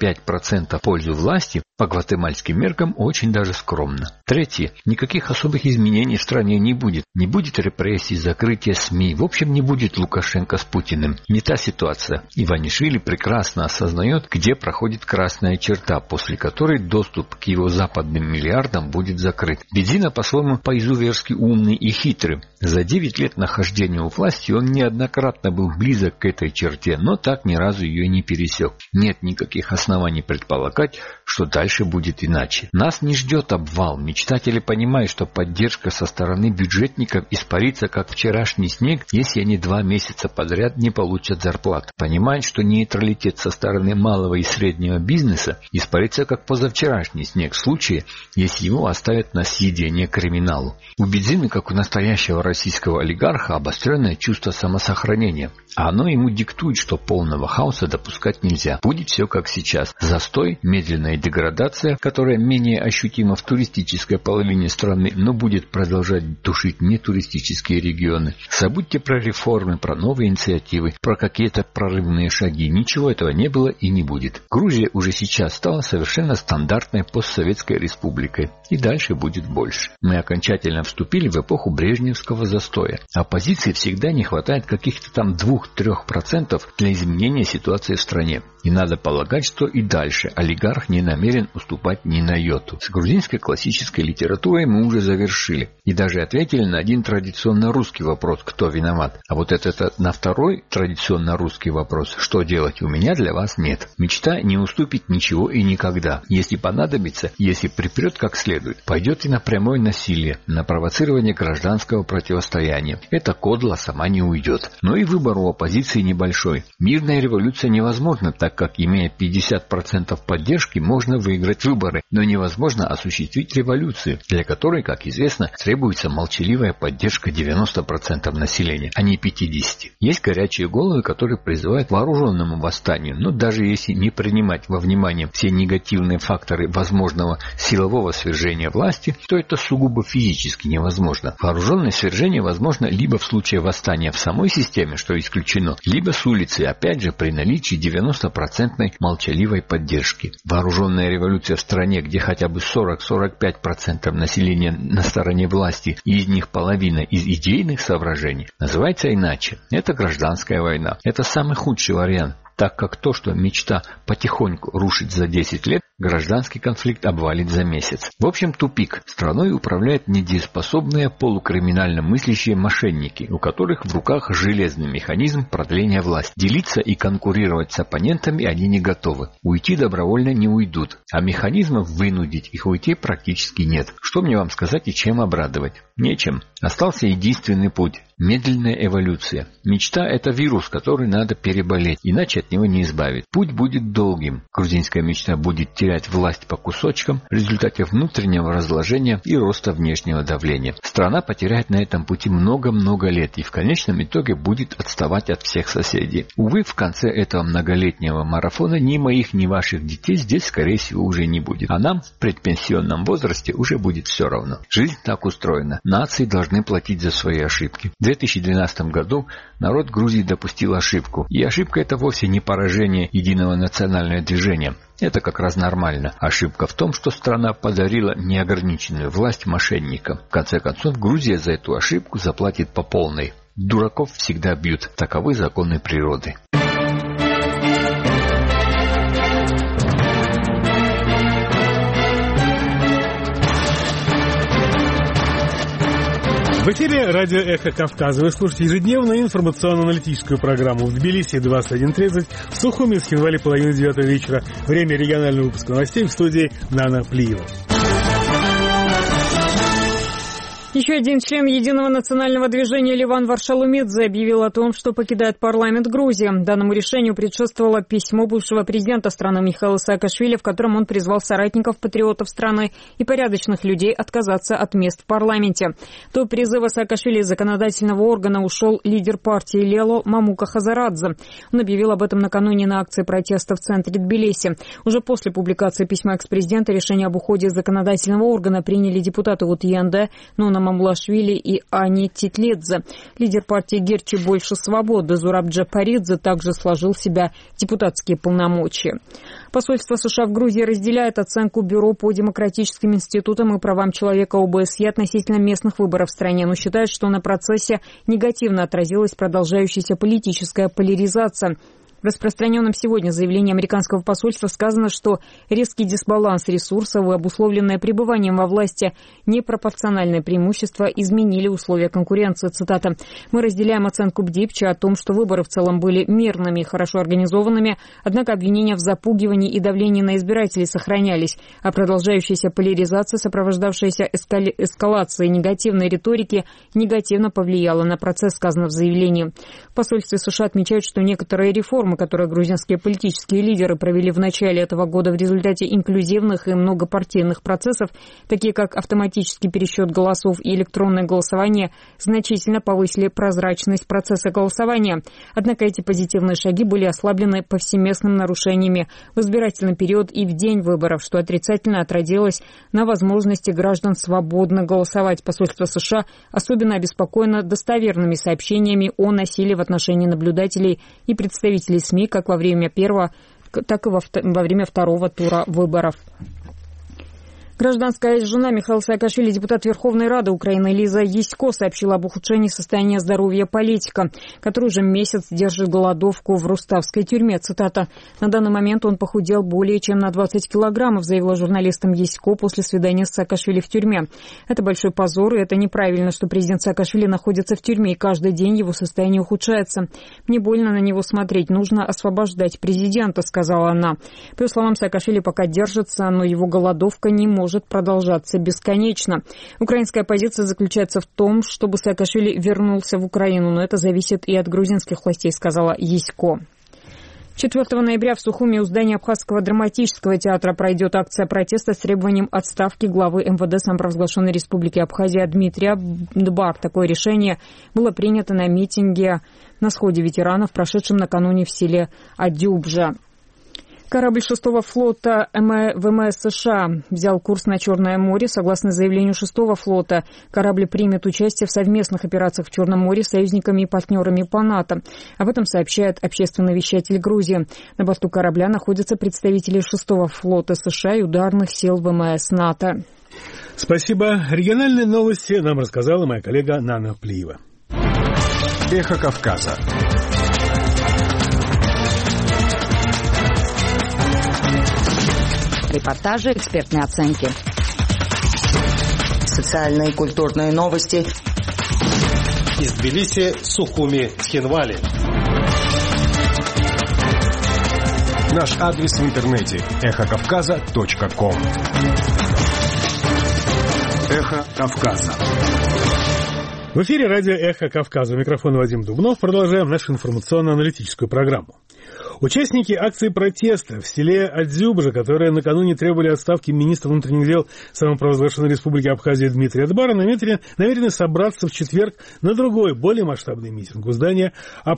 3-5% в пользу власти по гватемальским меркам очень даже скромно. Третье. Никаких особых изменений в стране не будет. Не будет репрессий, закрытия СМИ. В общем, не будет Лукашенко с Путиным. Не та ситуация. Иванишвили прекрасно осознает, где проходит красная черта, после которой доступ к его западным миллиардам будет закрыт. Бедзина, по-своему, по-изуверски умный и хитрый. За 9 лет нахождения у власти он неоднократно был близок к этой черте, но так ни разу ее не пересек. Нет никаких оснований предполагать, что дальше будет иначе. Нас не ждет обвал. Мечтатели понимают, что поддержка со стороны бюджетников испарится, как вчерашний снег, если они 2 месяца подряд не получат зарплат. Понимают, что нейтралитет со стороны малого и среднего бизнеса испарится, как позавчерашний снег, в случае, если его оставят на съедение криминалу. У Бедзины, как у настоящего российского олигарха, обостренное чувство самосохранения. А оно ему диктует, что полного хаоса допускать нельзя. Будет все как сейчас. Застой, медленная деградация, которая менее ощутима в туристической половине страны, но будет продолжать душить нетуристические регионы. Забудьте про реформы, про новые инициативы, про какие-то прорывные шаги. Ничего этого не было и не будет. Грузия уже сейчас стала совершенно стандартной постсоветской республикой. И дальше будет больше. Мы окончательно вступили в эпоху брежневского застоя. Оппозиции всегда не хватает каких-то там 2-3% для изменения ситуации в стране. И надо полагать, что и дальше олигарх не намерен уступать ни на йоту. С грузинской классической литературой мы уже завершили. И даже ответили на один традиционно русский вопрос, кто виноват. А вот это на второй традиционно русский вопрос, что делать, у меня для вас нет. Мечта не уступит ничего и никогда. Если понадобится, если припрет как следует, пойдет и на прямое насилие, на провоцирование гражданского противостояния. Эта кодла сама не уйдет. Но и выбор у оппозиции небольшой. Мирная революция невозможна, так как, имея 50% поддержки, можно выиграть выборы, но невозможно осуществить революцию, для которой, как известно, требуется молчаливая поддержка 90% населения, а не 50%. Есть горячие головы, которые призывают к вооруженному восстанию, но даже если не принимать во внимание все негативные факторы возможного силового свержения власти, то это сугубо физически невозможно. Вооруженное свержение возможно либо в случае восстания в самой системе, что исключено, либо с улицы, опять же при наличии 90% молчаливой поддержки. Вооруженная революция в стране, где хотя бы 40-45% населения на стороне власти, и из них половина из идейных соображений, называется иначе. Это гражданская война. Это самый худший вариант, так как то, что мечта потихоньку рушит за 10 лет, гражданский конфликт обвалит за месяц. В общем, тупик. Страной управляют недееспособные полукриминально мыслящие мошенники, у которых в руках железный механизм продления власти. Делиться и конкурировать с оппонентами они не готовы. Уйти добровольно не уйдут, а механизмов вынудить их уйти практически нет. Что мне вам сказать и чем обрадовать? Нечем. Остался единственный путь. Медленная эволюция. Мечта – это вирус, который надо переболеть, иначе от него не избавить. Путь будет долгим. Грузинская мечта будет терять власть по кусочкам в результате внутреннего разложения и роста внешнего давления. Страна потеряет на этом пути много-много лет и в конечном итоге будет отставать от всех соседей. Увы, в конце этого многолетнего марафона ни моих, ни ваших детей здесь, скорее всего, уже не будет. А нам в предпенсионном возрасте уже будет все равно. Жизнь так устроена. Нации должны должны платить за свои ошибки. В 2012 году народ Грузии допустил ошибку. И ошибка это вовсе не поражение единого национального движения. Это как раз нормально. Ошибка в том, что страна подарила неограниченную власть мошенникам. В конце концов, Грузия за эту ошибку заплатит по полной. Дураков всегда бьют. Таковы законы природы. В эфире радио «Эхо Кавказа». Вы слушаете ежедневную информационно-аналитическую программу в Тбилиси 21:30, в Сухуми с Хинвали 8:30 вечера. Время регионального выпуска новостей в студии Нана Плиева. Еще один член Единого национального движения Ливан Варшалумидзе объявил о том, что покидает парламент Грузии. Данному решению предшествовало письмо бывшего президента страны Михаила Саакашвили, в котором он призвал соратников патриотов страны и порядочных людей отказаться от мест в парламенте. До призыва Саакашвили из законодательного органа ушел лидер партии Лело Мамука Хазарадзе. Он объявил об этом накануне на акции протеста в центре Тбилиси. Уже после публикации письма экс-президента решение об уходе из законодательного органа приняли депутаты от ЕНД Нона Мамлашвили и Ани Титлидзе. Лидер партии «Герчи больше свободы» Зураб Джапаридзе также сложил в себя депутатские полномочия. Посольство США в Грузии разделяет оценку Бюро по демократическим институтам и правам человека ОБСЕ относительно местных выборов в стране, но считает, что на процессе негативно отразилась продолжающаяся политическая поляризация. В распространенном сегодня заявлении американского посольства сказано, что резкий дисбаланс ресурсов и обусловленное пребыванием во власти непропорциональное преимущество изменили условия конкуренции. Цитата. «Мы разделяем оценку БДИПЧ о том, что выборы в целом были мирными и хорошо организованными, однако обвинения в запугивании и давлении на избирателей сохранялись, а продолжающаяся поляризация, сопровождавшаяся эскалацией негативной риторики, негативно повлияла на процесс», сказано в заявлении. В посольстве США отмечают, что некоторые реформы, которые грузинские политические лидеры провели в начале этого года в результате инклюзивных и многопартийных процессов, такие как автоматический пересчет голосов и электронное голосование, значительно повысили прозрачность процесса голосования. Однако эти позитивные шаги были ослаблены повсеместными нарушениями в избирательный период и в день выборов, что отрицательно отразилось на возможности граждан свободно голосовать. Посольство США особенно обеспокоено достоверными сообщениями о насилии в отношении наблюдателей и представителей СМИ как во время первого, так и во время второго тура выборов. Гражданская жена Михаила Саакашвили, депутат Верховной Рады Украины Лиза Ясько, сообщила об ухудшении состояния здоровья политика, который уже месяц держит голодовку в Руставской тюрьме. Цитата. «На данный момент он похудел более чем на 20 килограммов», заявила журналистам Ясько после свидания с Саакашвили в тюрьме. «Это большой позор, и это неправильно, что президент Саакашвили находится в тюрьме, и каждый день его состояние ухудшается. Мне больно на него смотреть. Нужно освобождать президента», сказала она. По ее словам, Саакашвили пока держится, но его голодовка не может продолжаться бесконечно. Украинская позиция заключается в том, чтобы Саакашвили вернулся в Украину, но это зависит и от грузинских властей, сказала Ясько. 4 ноября в Сухуми у здания Абхазского драматического театра пройдет акция протеста с требованием отставки главы МВД самопровозглашенной Республики Абхазия Дмитрия Дбар. Такое решение было принято на митинге на сходе ветеранов, прошедшем накануне в селе Адюбжа. Корабль 6-го флота ВМС США взял курс на Черное море. Согласно заявлению 6-го флота, корабль примет участие в совместных операциях в Черном море с союзниками и партнерами по НАТО. Об этом сообщает общественный вещатель Грузии. На борту корабля находятся представители 6-го флота США и ударных сил ВМС НАТО. Спасибо. Региональные новости нам рассказала моя коллега Нана Плиева. Эхо Кавказа. Репортажи, экспертные оценки. Социальные и культурные новости. Из Тбилиси, Сухуми, Тхинвали. Наш адрес в интернете эхокавказа.ком. Эхо Кавказа. В эфире радио «Эхо Кавказа». У микрофона Вадим Дубнов. Продолжаем нашу информационно-аналитическую программу. Участники акции протеста в селе Адзюбжа, которые накануне требовали отставки министра внутренних дел самопровозглашенной республики Абхазия Дмитрия Адбара, намерены собраться в четверг на другой, более масштабный митинг у здания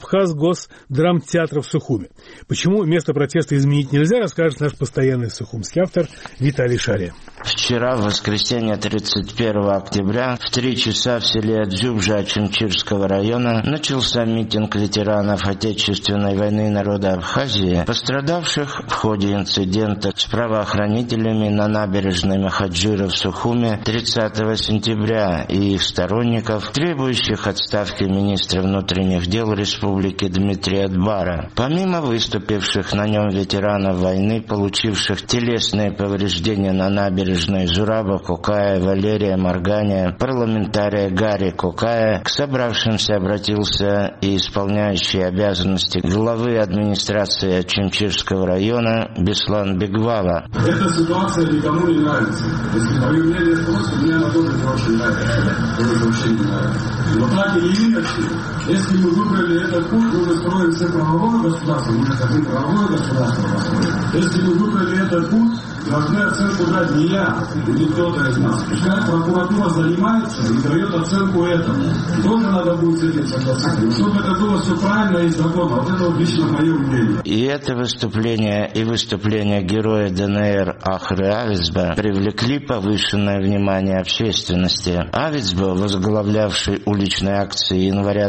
Абхаз-Госдрамтеатра в Сухуме. Почему место протеста изменить нельзя, расскажет наш постоянный сухумский автор Виталий Шария. Вчера, в воскресенье 31 октября, в 3 часа в селе Адзюбжа Ачимчирского района начался митинг ветеранов Отечественной войны народа Абхазии, пострадавших в ходе инцидента с правоохранителями на набережной Махаджира в Сухуме 30 сентября и их сторонников, требующих отставки министра внутренних дел республики Дмитрия Адбара. Помимо выступивших на нем ветеранов войны, получивших телесные повреждения на набережной Зураба Кокая, Валерия Марганя, парламентария Гарри Кокая, к собравшимся обратился и исполняющий обязанности главы администрации Ачимчирского района Беслан Бегвала. Эта ситуация никому не нравится. Если мое мнение спросят, мне она тоже не очень нравится. Тоже вообще не нравится. Но так или иначе, если мы выбрали этот путь, мы строим все правовое государство, мы хотим правовое государство построить. Если мы выбрали этот путь, должны оценку дать не я, не кто-то из нас. Пускай прокуратура занимается и дает оценку этому. Тоже надо будет с этим согласиться. Чтобы это было все правильно и законно. Вот это вот лично мое мнение. И это выступление, и выступление героя ДНР Ахры Авицба привлекли повышенное внимание общественности. Авицба, возглавлявший уличные акции января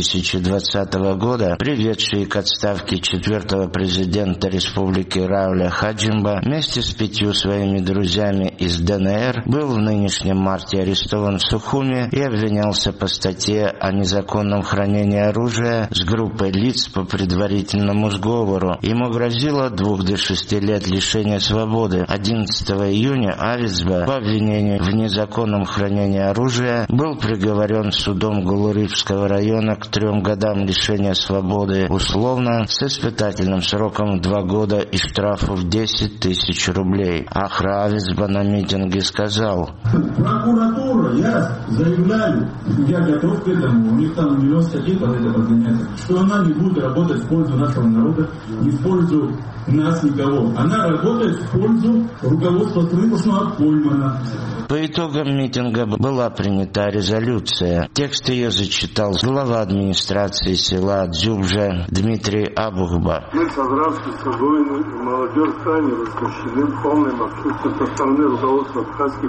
2020 года, приведший к отставке 4-го президента республики Рауля Хаджимба, вместе с 5 своими друзьями из ДНР, был в нынешнем марте арестован в Сухуме и обвинялся по статье о незаконном хранении оружия с группой лиц по предварительному сговору. Ему грозило от 2 до 6 лет лишения свободы. 11 июня Авицба по обвинению в незаконном хранении оружия был приговорен судом Гулуревского района к 3 годам лишения свободы условно с испытательным сроком в 2 года и штрафу в 10 тысяч рублей. Ахра Авицба на митинге сказал: прокуратура, я заявляю, я готов к этому, у них там миллион статей под это подгоняется, что она не будет работать в пользу нашего народа, не в пользу нас никого. Она работает в пользу руководства страны, потому что она поймана. По итогам митинга была принята резолюция. Текст ее зачитал глава администрации села Адзюбжа Дмитрий Абухба. Мы, собравшиеся воины и молодежь, крайне возмущены полным отсутствием со стороны руководства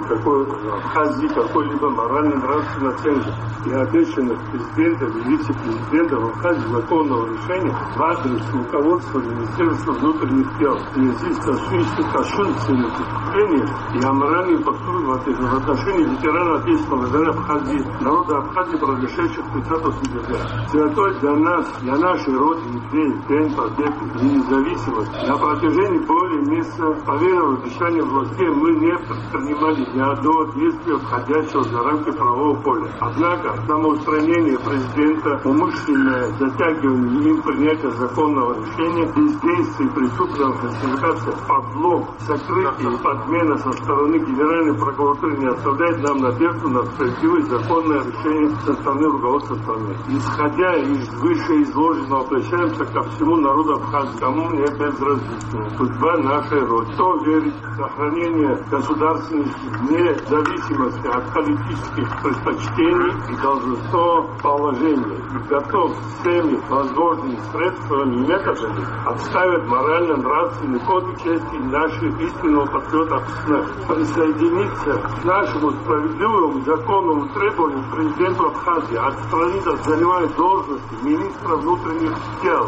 Абхазии какой-либо морально-нравственной оценки и обещанных президентов и вице-президентов Абхазии законного решения в адрес руководства Министерства внутренних дел в связи с кощунственными преступлениями и аморальным поступком в отношении ветеранов Отечественной войны Абхазии, народа Абхазии, произошедших 30 сентября. Святой для нас, для нашей Родины, день победы и независимости. На протяжении более месяца, по верному обещанию властей, мы не предпринимали ни одного действия, входящего за рамки правового поля. Однако, самоустранение президента, умышленное затягивание им принятия законного решения, бездействие преступного фальсификация, подлог, сокрытие и подмена со стороны Генеральной прокуратуры не оставляет нам надежду на справедливое законное решение со стороны руководства страны. Исходя из вышеизложенного, обращаемся ко всему народу Абхазии, кому не безразлична судьба нашей Родины. Кто верит в сохранение государственности вне зависимости от политических предпочтений и должностного положения и готов всеми возможными средствами и методами отставить морально-нравственный кодекс чести наших истинного патриота присоединиться к нашему справедливому законному требованию президенту Абхазии отстранить от занимаемой должности министра внутренних дел.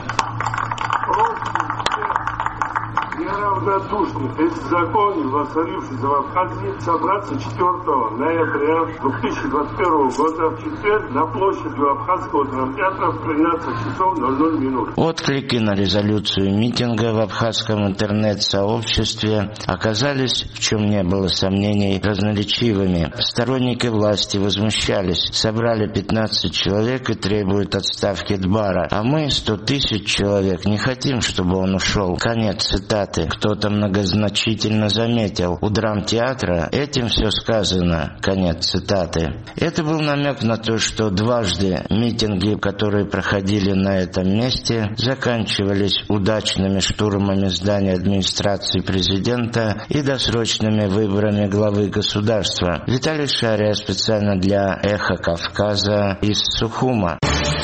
Неравнодушных беззаконий, воцарившихся в Абхазии, собраться 4 ноября 2021 года в четверг на площади Абхазского драмтеатра в 13 часов 00 минут. Отклики на резолюцию митинга в абхазском интернет-сообществе оказались, в чем не было сомнений, разноречивыми. Сторонники власти возмущались. Собрали 15 человек и требуют отставки Адбара. А мы, 100 тысяч человек, не хотим, чтобы он ушел. Конец цитаты. Кто кто-то многозначительно заметил: у драмтеатра этим все сказано. Конец цитаты. Это был намек на то, что дважды митинги, которые проходили на этом месте, заканчивались удачными штурмами здания администрации президента и досрочными выборами главы государства. Виталий Шария специально для «Эхо Кавказа» из Сухума.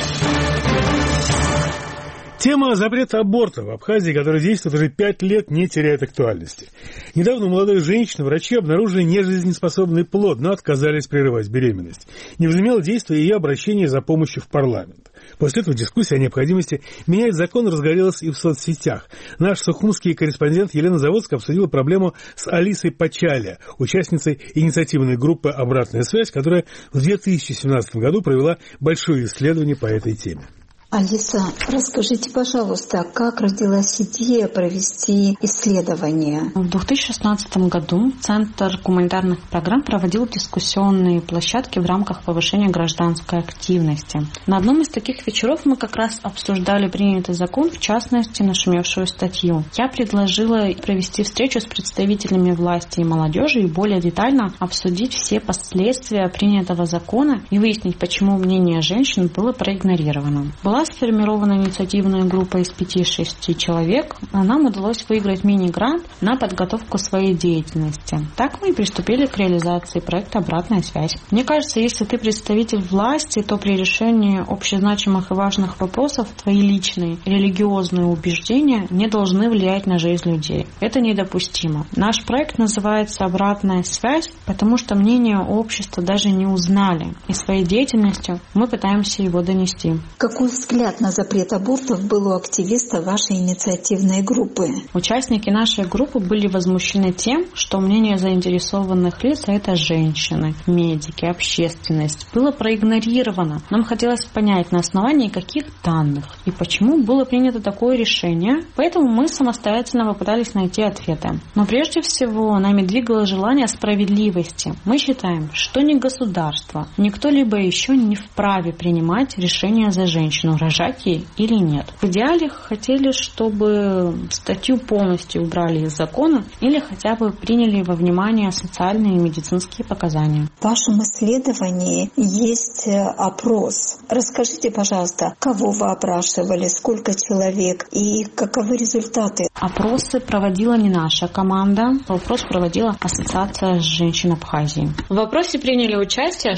Тема запрета аборта в Абхазии, которая действует уже 5 лет, не теряет актуальности. Недавно у молодой женщины врачи обнаружили нежизнеспособный плод, но отказались прерывать беременность. Не возымело действия ее обращение за помощью в парламент. После этого дискуссия о необходимости менять закон разгорелась и в соцсетях. Наш сухумский корреспондент Елена Заводская обсудила проблему с Алисой Пачаля, участницей инициативной группы «Обратная связь», которая в 2017 году провела большое исследование по этой теме. Алиса, расскажите, пожалуйста, как родилась идея провести исследование? В 2016 году Центр гуманитарных программ проводил дискуссионные площадки в рамках повышения гражданской активности. На одном из таких вечеров мы как раз обсуждали принятый закон, в частности, нашумевшую статью. Я предложила провести встречу с представителями власти и молодежи и более детально обсудить все последствия принятого закона и выяснить, почему мнение женщин было проигнорировано. Была сформирована инициативная группа из 5-6 человек, а нам удалось выиграть мини-грант на подготовку своей деятельности. Так мы и приступили к реализации проекта «Обратная связь». Мне кажется, если ты представитель власти, то при решении общезначимых и важных вопросов твои личные религиозные убеждения не должны влиять на жизнь людей. Это недопустимо. Наш проект называется «Обратная связь», потому что мнение общества даже не узнали, и своей деятельностью мы пытаемся его донести. Какой взгляд на запрет абортов был у активиста вашей инициативной группы? Участники нашей группы были возмущены тем, что мнение заинтересованных лиц, а это женщины, медики, общественность, было проигнорировано. Нам хотелось понять, на основании каких данных и почему было принято такое решение, поэтому мы самостоятельно попытались найти ответы. Но прежде всего нами двигало желание справедливости. Мы считаем, что ни государство, ни кто-либо еще не вправе принимать решения за женщину, рожать ей или нет. В идеале хотели, чтобы статью полностью убрали из закона или хотя бы приняли во внимание социальные и медицинские показания. В вашем исследовании есть опрос. Расскажите, пожалуйста, кого вы опрашивали, сколько человек и каковы результаты? Опросы проводила не наша команда. Опрос проводила Ассоциация женщин Абхазии. В опросе приняли участие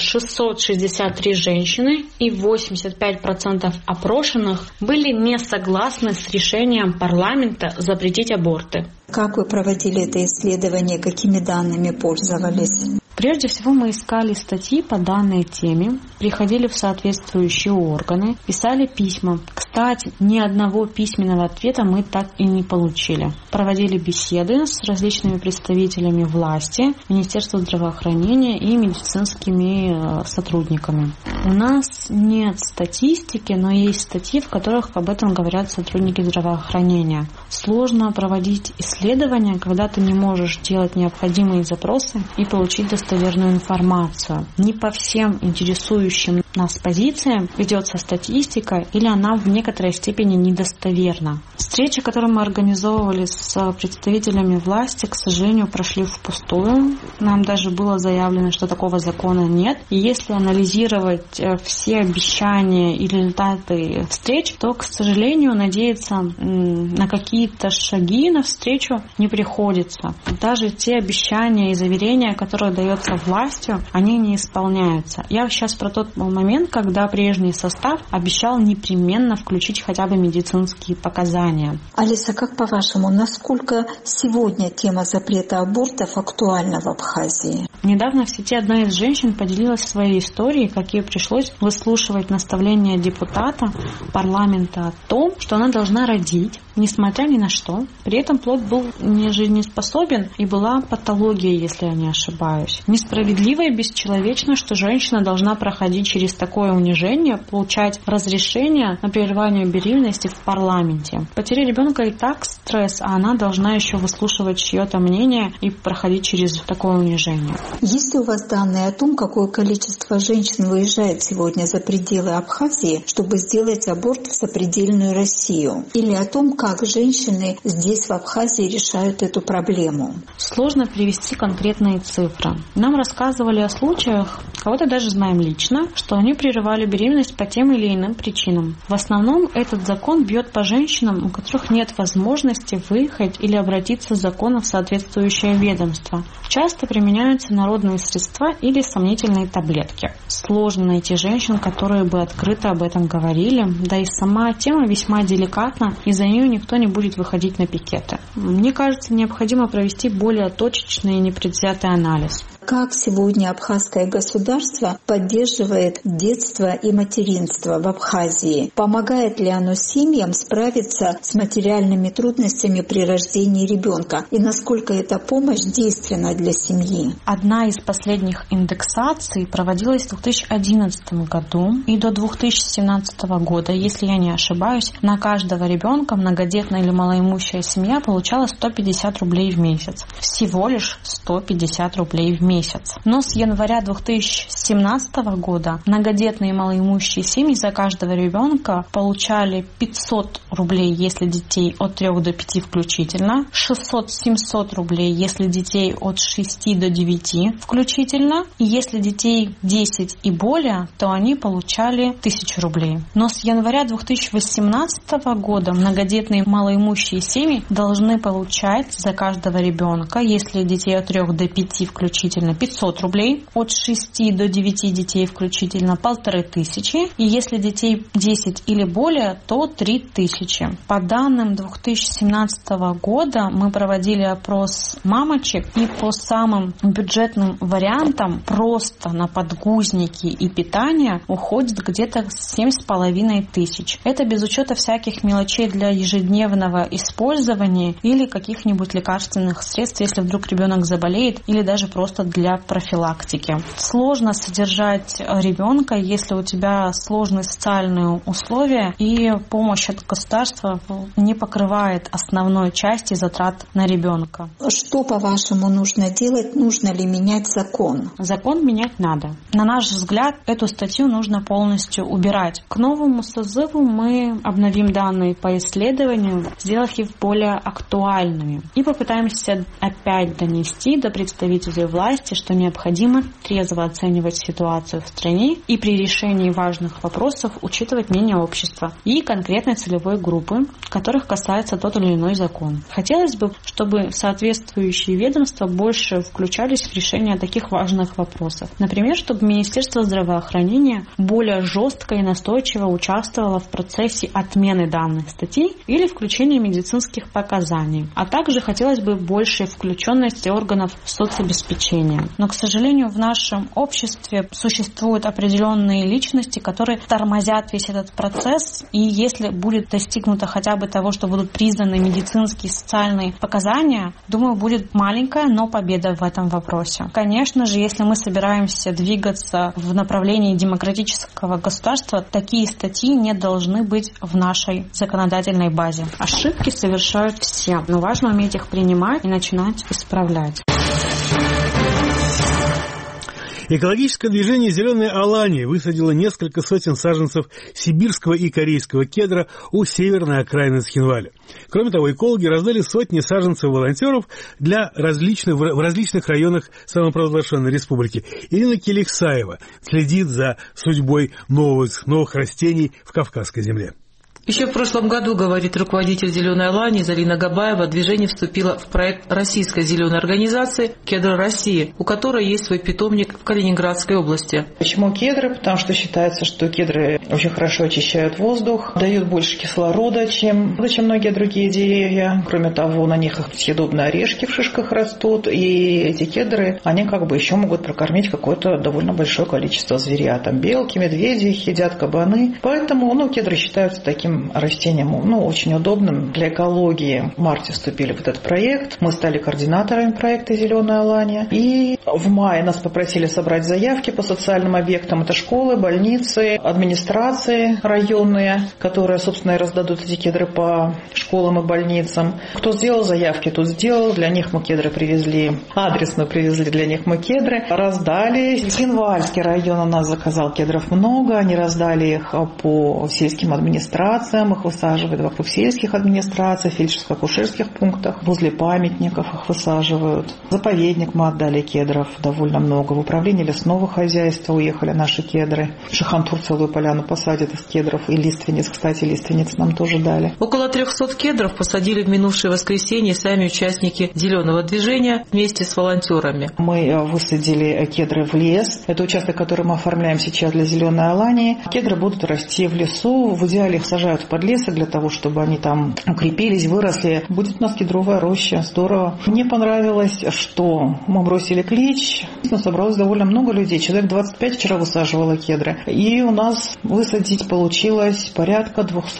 663 женщины, и 85% опрошенных были не согласны с решением парламента запретить аборты. Как вы проводили это исследование, какими данными пользовались? Прежде всего мы искали статьи по данной теме, приходили в соответствующие органы, писали письма. Кстати, ни одного письменного ответа мы так и не получили. Проводили беседы с различными представителями власти, Министерства здравоохранения и медицинскими сотрудниками. У нас нет статистики, но есть статьи, в которых об этом говорят сотрудники здравоохранения. Сложно проводить исследования, когда ты не можешь делать необходимые запросы и получить достоверную информацию. Не по всем интересующим нас позициям ведется статистика, или она в некоторой степени недостоверна. Встречи, которые мы организовывали с представителями власти, к сожалению, прошли впустую. Нам даже было заявлено, что такого закона нет. И если анализировать все обещания и результаты встреч, то, к сожалению, надеяться на какие-то шаги навстречу не приходится. Даже те обещания и заверения, которые дается властью, они не исполняются. Я сейчас про тот момент, когда прежний состав обещал непременно включить хотя бы медицинские показания. Алиса, как по-вашему, насколько сегодня тема запрета абортов актуальна в Абхазии? Недавно в сети одна из женщин поделилась своей историей, как ей пришлось выслушивать наставления депутата парламента о том, что она должна родить, несмотря ни на что. При этом плод был не жизнеспособен и была патология, если я не ошибаюсь. Несправедливо и бесчеловечно, что женщина должна проходить через такое унижение, получать разрешение на прерывание беременности в парламенте. Потеря ребенка и так стресс, а она должна еще выслушивать чье-то мнение и проходить через такое унижение. Есть ли у вас данные о том, какое количество женщин выезжает сегодня за пределы Абхазии, чтобы сделать аборт в сопредельную Россию? Или о том, как как женщины здесь, в Абхазии, решают эту проблему? Сложно привести конкретные цифры. Нам рассказывали о случаях, кого-то даже знаем лично, что они прерывали беременность по тем или иным причинам. В основном этот закон бьет по женщинам, у которых нет возможности выехать или обратиться с законом в соответствующее ведомство. Часто применяются народные средства или сомнительные таблетки. Сложно найти женщин, которые бы открыто об этом говорили, да и сама тема весьма деликатна, и за нее никто не будет выходить на пикеты. Мне кажется, необходимо провести более точечный и непредвзятый анализ. Как сегодня абхазское государство поддерживает детство и материнство в Абхазии? Помогает ли оно семьям справиться с материальными трудностями при рождении ребенка? И насколько эта помощь действенна для семьи? Одна из последних индексаций проводилась в 2011 году. И до 2017 года, если я не ошибаюсь, на каждого ребенка многодетная или малоимущая семья получала 150 рублей в месяц. Всего лишь 150 рублей в месяц. Но с января 2017 года многодетные и малоимущие семьи за каждого ребенка получали 500 рублей, если детей от 3 до 5 включительно, 600-700 рублей, если детей от 6 до 9 включительно, и если детей 10 и более, то они получали 1000 рублей. Но с января 2018 года многодетные и малоимущие семьи должны получать за каждого ребенка, если детей от 3 до 5 включительно, 500 рублей, от 6 до 9 детей включительно 1500, и если детей 10 или более, то 3000. По данным 2017 года мы проводили опрос мамочек, и по самым бюджетным вариантам просто на подгузники и питание уходит где-то 7500. Это без учета всяких мелочей для ежедневного использования или каких-нибудь лекарственных средств, если вдруг ребенок заболеет, или даже просто для профилактики. Сложно содержать ребенка, если у тебя сложные социальные условия, и помощь от государства не покрывает основной части затрат на ребенка. Что, по-вашему, нужно делать? Нужно ли менять закон? Закон менять надо. На наш взгляд, эту статью нужно полностью убирать. К новому созыву мы обновим данные по исследованию, сделав их более актуальными, и попытаемся опять донести до представителей власти, что необходимо трезво оценивать ситуацию в стране и при решении важных вопросов учитывать мнение общества и конкретной целевой группы, которых касается тот или иной закон. Хотелось бы, чтобы соответствующие ведомства больше включались в решение таких важных вопросов. Например, чтобы Министерство здравоохранения более жестко и настойчиво участвовало в процессе отмены данных статей или включения медицинских показаний. А также хотелось бы большей включенности органов соцобеспечения. Но, к сожалению, в нашем обществе существуют определенные личности, которые тормозят весь этот процесс, и если будет достигнуто хотя бы того, что будут признаны медицинские и социальные показания, думаю, будет маленькая, но победа в этом вопросе. Конечно же, если мы собираемся двигаться в направлении демократического государства, такие статьи не должны быть в нашей законодательной базе. Ошибки совершают все, но важно уметь их принимать и начинать исправлять. Экологическое движение «Зеленая Алания» высадило несколько сотен саженцев сибирского и корейского кедра у северной окраины Цхинваля. Кроме того, экологи раздали сотни саженцев волонтеров в различных районах самопровозглашенной республики. Ирина Келиксаева следит за судьбой новых растений в Кавказской земле. Еще в прошлом году, говорит руководитель «Зеленой Алании» Зарина Габаева, движение вступило в проект российской зеленой организации «Кедр России», у которой есть свой питомник в Калининградской области. Почему кедры? Потому что считается, что кедры очень хорошо очищают воздух, дают больше кислорода, чем многие другие деревья. Кроме того, на них съедобные орешки в шишках растут, и эти кедры, они еще могут прокормить какое-то довольно большое количество зверя. Там белки, медведи их едят, кабаны. Поэтому кедры считаются таким растением очень удобным для экологии. В марте вступили в этот проект. Мы стали координаторами проекта «Зеленая Алания». И в мае нас попросили собрать заявки по социальным объектам. Это школы, больницы, администрации районные, которые, собственно, и раздадут эти кедры по школам и больницам. Кто сделал заявки, тот сделал. Для них мы кедры привезли, адресно привезли для них мы кедры. Раздали. Цхинвальский район у нас заказал кедров много. Они раздали их по сельским администрациям. администрациям, их высаживают вокруг сельских администраций, фельдшерско-акушерских пунктах, возле памятников их высаживают. В заповедник мы отдали кедров довольно много. В управление лесного хозяйства уехали наши кедры. Шихантур целую поляну посадит из кедров и лиственниц. Кстати, лиственниц нам тоже дали. Около 300 кедров посадили в минувшее воскресенье сами участники «Зеленого движения» вместе с волонтерами. Мы высадили кедры в лес. Это участок, который мы оформляем сейчас для «Зеленой Алании». Кедры будут расти в лесу. В идеале их сажают в подлесок для того, чтобы они там укрепились, выросли. Будет у нас кедровая роща. Здорово. Мне понравилось, что мы бросили клич. Собралось довольно много людей. Человек 25 вчера высаживало кедры. И у нас высадить получилось порядка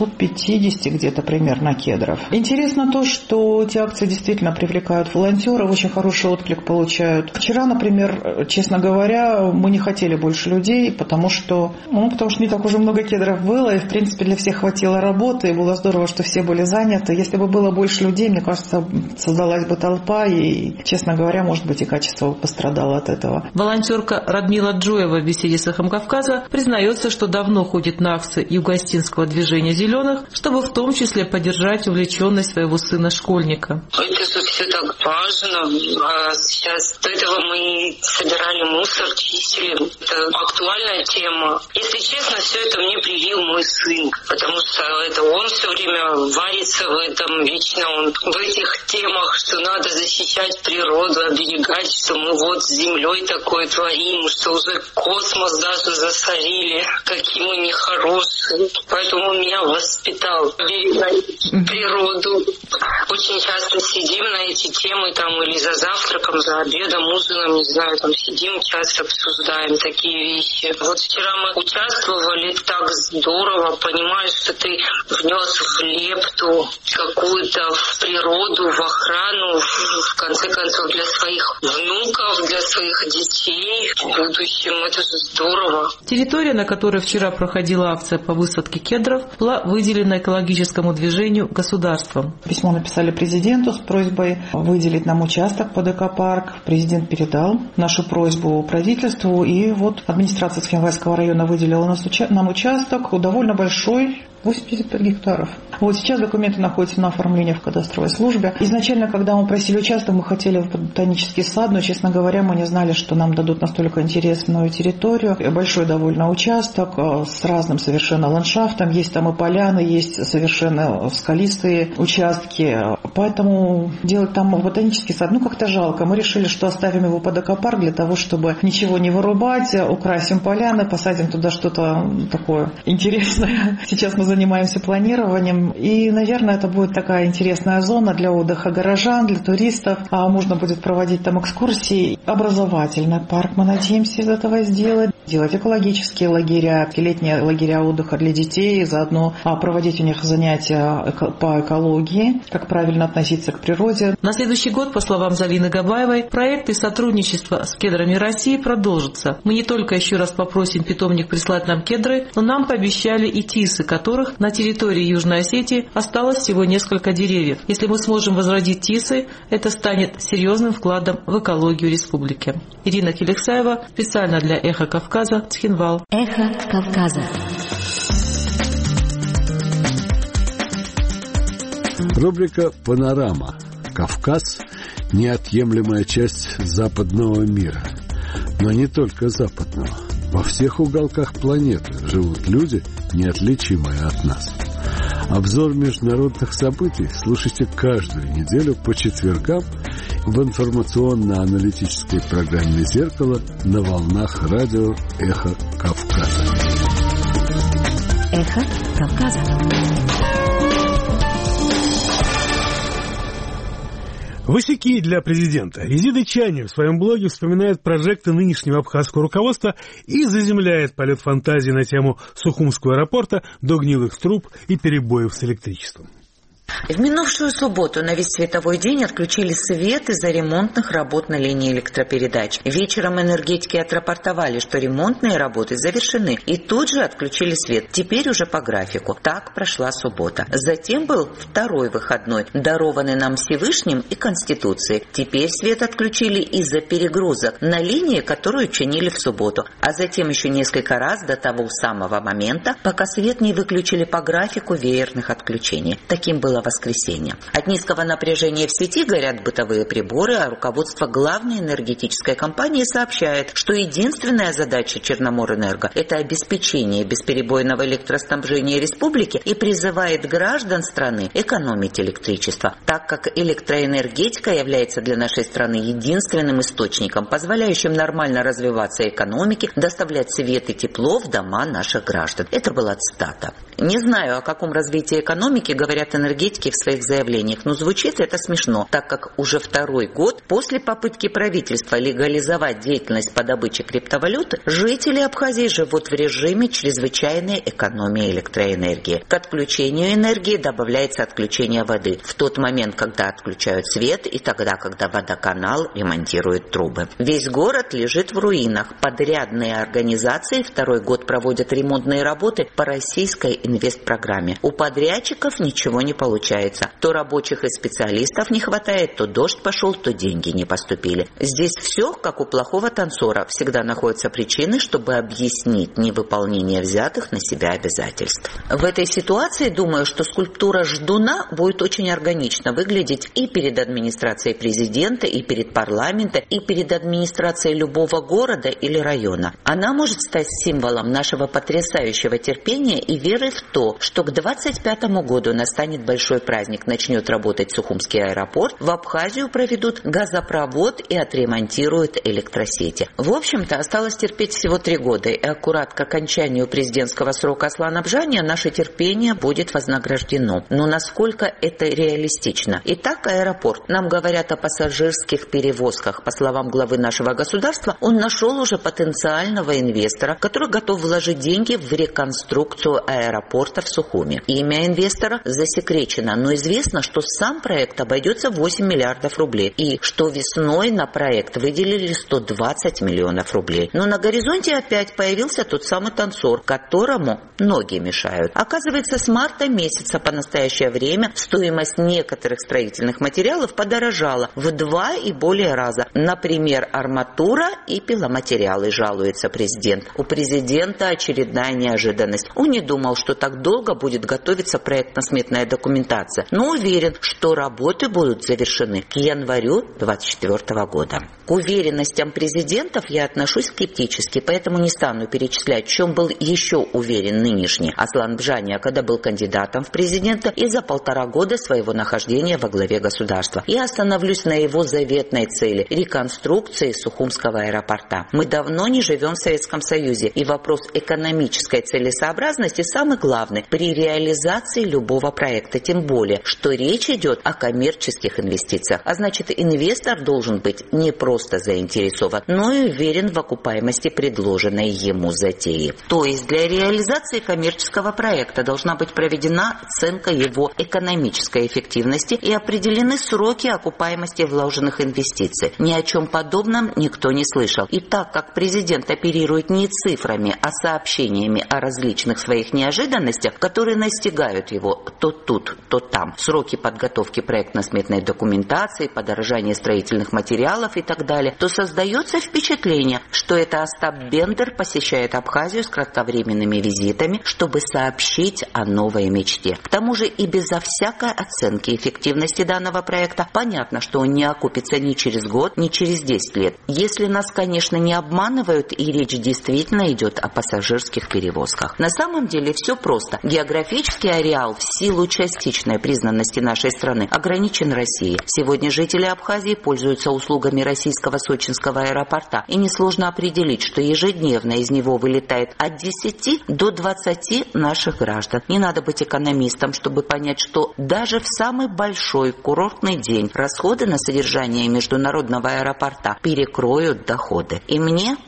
250 где-то примерно кедров. Интересно то, что эти акции действительно привлекают волонтеров, очень хороший отклик получают. Вчера, например, честно говоря, мы не хотели больше людей, потому что не так уже много кедров было, и в принципе для всех хватило работы, и было здорово, что все были заняты. Если бы было больше людей, мне кажется, создалась бы толпа, и, честно говоря, может быть, и качество пострадало от этого. Волонтерка Радмила Джоева в беседе с «Эхом Кавказа» признается, что давно ходит на акции Юго-Осетинского движения «Зеленых», чтобы в том числе поддержать увлеченность своего сына-школьника. Это же все так важно. А сейчас до этого мы собирали мусор, чистили. Это актуальная тема. Если честно, все это мне привил мой сын, потому что это он все время варится в этом, вечно он в этих темах, что надо защищать природу, оберегать, что мы вот с землей такое творим, что уже космос даже засорили, какие мы нехорошие. Поэтому он меня воспитал оберегать природу. Очень часто сидим на эти темы там или за завтраком, за обедом, ужином, не знаю, там сидим, часто обсуждаем такие вещи. Вот вчера мы участвовали, так здорово, понимаешь, что ты внес в лепту какую-то в природу, в охрану, в конце концов, для своих внуков, для своих детей в будущем. Это же здорово. Территория, на которой вчера проходила акция по высадке кедров, была выделена экологическому движению государством. Письмо написали президенту с просьбой выделить нам участок под экопарк. Президент передал нашу просьбу правительству, и вот администрация Цхинвальского района выделила нам участок довольно большой, 85 гектаров. Вот сейчас документы находятся на оформлении в кадастровой службе. Изначально, когда мы просили участок, мы хотели в ботанический сад, но, честно говоря, мы не знали, что нам дадут настолько интересную территорию. Большой довольно участок с разным совершенно ландшафтом. Есть там и поляны, есть совершенно скалистые участки. Поэтому делать там ботанический сад, как-то жалко. Мы решили, что оставим его под экопарк для того, чтобы ничего не вырубать, украсим поляны, посадим туда что-то такое интересное. Сейчас мы занимаемся планированием, и, наверное, это будет такая интересная зона для отдыха горожан, для туристов. Можно будет проводить там экскурсии. Образовательный парк, мы надеемся, из этого сделать экологические лагеря, летние лагеря отдыха для детей, заодно проводить у них занятия по экологии, как правильно относиться к природе. На следующий год, по словам Залины Габаевой, проекты сотрудничества с кедрами России продолжатся. Мы не только еще раз попросим питомник прислать нам кедры, но нам пообещали и тисы, которых на территории Южной Осетии осталось всего несколько деревьев. Если мы сможем возродить тисы, это станет серьезным вкладом в экологию республики. Ирина Келексаева, специально для «Эхо Кавказа», Цхинвал. «Эхо Кавказа». Рубрика «Панорама». Кавказ – неотъемлемая часть западного мира. Но не только западного. Во всех уголках планеты живут люди, неотличимые от нас. Обзор международных событий слушайте каждую неделю по четвергам в информационно-аналитической программе «Зеркало» на волнах радио «Эхо Кавказа». «Эхо Кавказа». Васяки для президента. Резида Чани в своем блоге вспоминает прожекты нынешнего абхазского руководства и заземляет полет фантазии на тему Сухумского аэропорта до гнилых труб и перебоев с электричеством. В минувшую субботу на весь световой день отключили свет из-за ремонтных работ на линии электропередач. Вечером энергетики отрапортовали, что ремонтные работы завершены, и тут же отключили свет. Теперь уже по графику. Так прошла суббота. Затем был второй выходной, дарованный нам Всевышним и Конституцией. Теперь свет отключили из-за перегрузок на линии, которую чинили в субботу. А затем еще несколько раз до того самого момента, пока свет не выключили по графику веерных отключений. Таким было воскресенье. От низкого напряжения в сети горят бытовые приборы, а руководство главной энергетической компании сообщает, что единственная задача Черноморэнерго – это обеспечение бесперебойного электроснабжения республики и призывает граждан страны экономить электричество, так как электроэнергетика является для нашей страны единственным источником, позволяющим нормально развиваться экономике, доставлять свет и тепло в дома наших граждан. Это была цитата. Не знаю, о каком развитии экономики говорят энергетики в своих заявлениях, но звучит это смешно, так как уже второй год после попытки правительства легализовать деятельность по добыче криптовалюты, жители Абхазии живут в режиме чрезвычайной экономии электроэнергии. К отключению энергии добавляется отключение воды в тот момент, когда отключают свет, и тогда, когда водоканал ремонтирует трубы. Весь город лежит в руинах. Подрядные организации второй год проводят ремонтные работы по российской инвестпрограмме. У подрядчиков ничего не получается. То рабочих и специалистов не хватает, то дождь пошел, то деньги не поступили. Здесь все, как у плохого танцора. Всегда находятся причины, чтобы объяснить невыполнение взятых на себя обязательств. В этой ситуации, думаю, что скульптура ждуна будет очень органично выглядеть и перед администрацией президента, и перед парламентом, и перед администрацией любого города или района. Она может стать символом нашего потрясающего терпения и веры в то, что к 2025 году настанет большой праздник, начнет работать Сухумский аэропорт, в Абхазию проведут газопровод и отремонтируют электросети. В общем-то, осталось терпеть всего 3 года, и аккурат к окончанию президентского срока Аслан-Абжания наше терпение будет вознаграждено. Но насколько это реалистично? Итак, аэропорт. Нам говорят о пассажирских перевозках. По словам главы нашего государства, он нашел уже потенциального инвестора, который готов вложить деньги в реконструкцию аэропорта в Сухуми. Имя инвестора засекречено, но известно, что сам проект обойдется 8 миллиардов рублей и что весной на проект выделили 120 миллионов рублей. Но на горизонте опять появился тот самый танцор, которому ноги мешают. Оказывается, с марта месяца по настоящее время стоимость некоторых строительных материалов подорожала в 2 и более раза. Например, арматура и пиломатериалы, жалуется президент. У президента очередная неожиданность. Он не думал, что так долго будет готовиться проектно-сметная документация, но уверен, что работы будут завершены к январю 2024 года. К уверенностям президентов я отношусь скептически, поэтому не стану перечислять, в чем был еще уверен нынешний Аслан-Абжания, когда был кандидатом в президенты и за 1,5 года своего нахождения во главе государства. Я остановлюсь на его заветной цели – реконструкции Сухумского аэропорта. Мы давно не живем в Советском Союзе, и вопрос экономической целесообразности самый главный при реализации любого проекта, тем более, что речь идет о коммерческих инвестициях, а значит, инвестор должен быть не просто заинтересован, но и уверен в окупаемости предложенной ему затеи. То есть для реализации коммерческого проекта должна быть проведена оценка его экономической эффективности и определены сроки окупаемости вложенных инвестиций. Ни о чем подобном никто не слышал. И так как президент оперирует не цифрами, а сообщениями о различных своих неожиданностях, которые настигают его то тут, то там, сроки подготовки проектно-сметной документации, подорожание строительных материалов и так далее, то создается впечатление, что это Остап Бендер посещает Абхазию с кратковременными визитами, чтобы сообщить о новой мечте. К тому же и безо всякой оценки эффективности данного проекта понятно, что он не окупится ни через год, ни через 10 лет. Если нас, конечно, не обманывают и речь действительно идет о пассажирских перевозках. На самом деле все просто. Географический ареал в силу частичной признанности нашей страны ограничен Россией. Сегодня жители Абхазии пользуются услугами российского сочинского аэропорта, и несложно определить, что ежедневно из него вылетает от 10 до 20 наших граждан. Не надо быть экономистом, чтобы понять, что даже в самый большой курортный день расходы на содержание международного аэропорта перекроют доходы. И мне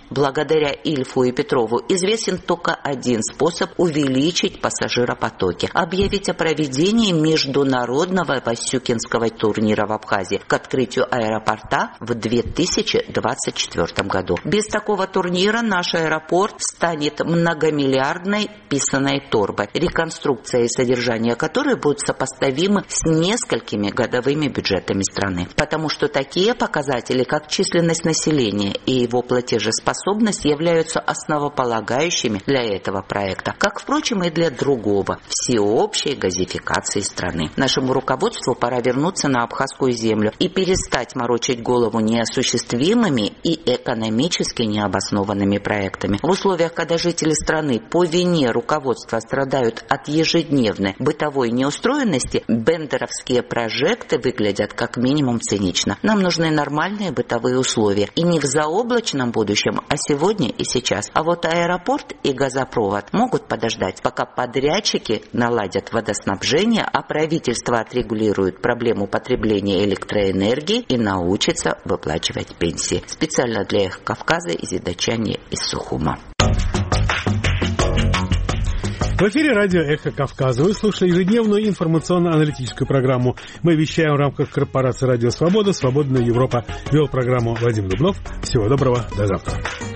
Благодаря Ильфу и Петрову известен только один способ увеличить пассажиропотоки – объявить о проведении международного васюкинского турнира в Абхазии к открытию аэропорта в 2024 году. Без такого турнира наш аэропорт станет многомиллиардной писаной торбой, реконструкция и содержание которой будут сопоставимы с несколькими годовыми бюджетами страны. Потому что такие показатели, как численность населения и его платежеспособность, являются основополагающими для этого проекта, как, впрочем, и для другого – всеобщей газификации страны. Нашему руководству пора вернуться на абхазскую землю и перестать морочить голову неосуществимыми и экономически необоснованными проектами. В условиях, когда жители страны по вине руководства страдают от ежедневной бытовой неустроенности, бендеровские прожекты выглядят как минимум цинично. Нам нужны нормальные бытовые условия. И не в заоблачном будущем, а сегодня и сейчас. А вот аэропорт и газопровод могут подождать, пока подрядчики наладят водоснабжение, а правительство отрегулирует проблему потребления электроэнергии и научится выплачивать пенсии. Специально для Эхо Кавказа из Идачани из Сухума. В эфире радио «Эхо Кавказа». Вы слушали ежедневную информационно-аналитическую программу. Мы вещаем в рамках корпорации «Радио Свобода», «Свободная Европа». Вел программу Вадим Дубнов. Всего доброго, до завтра.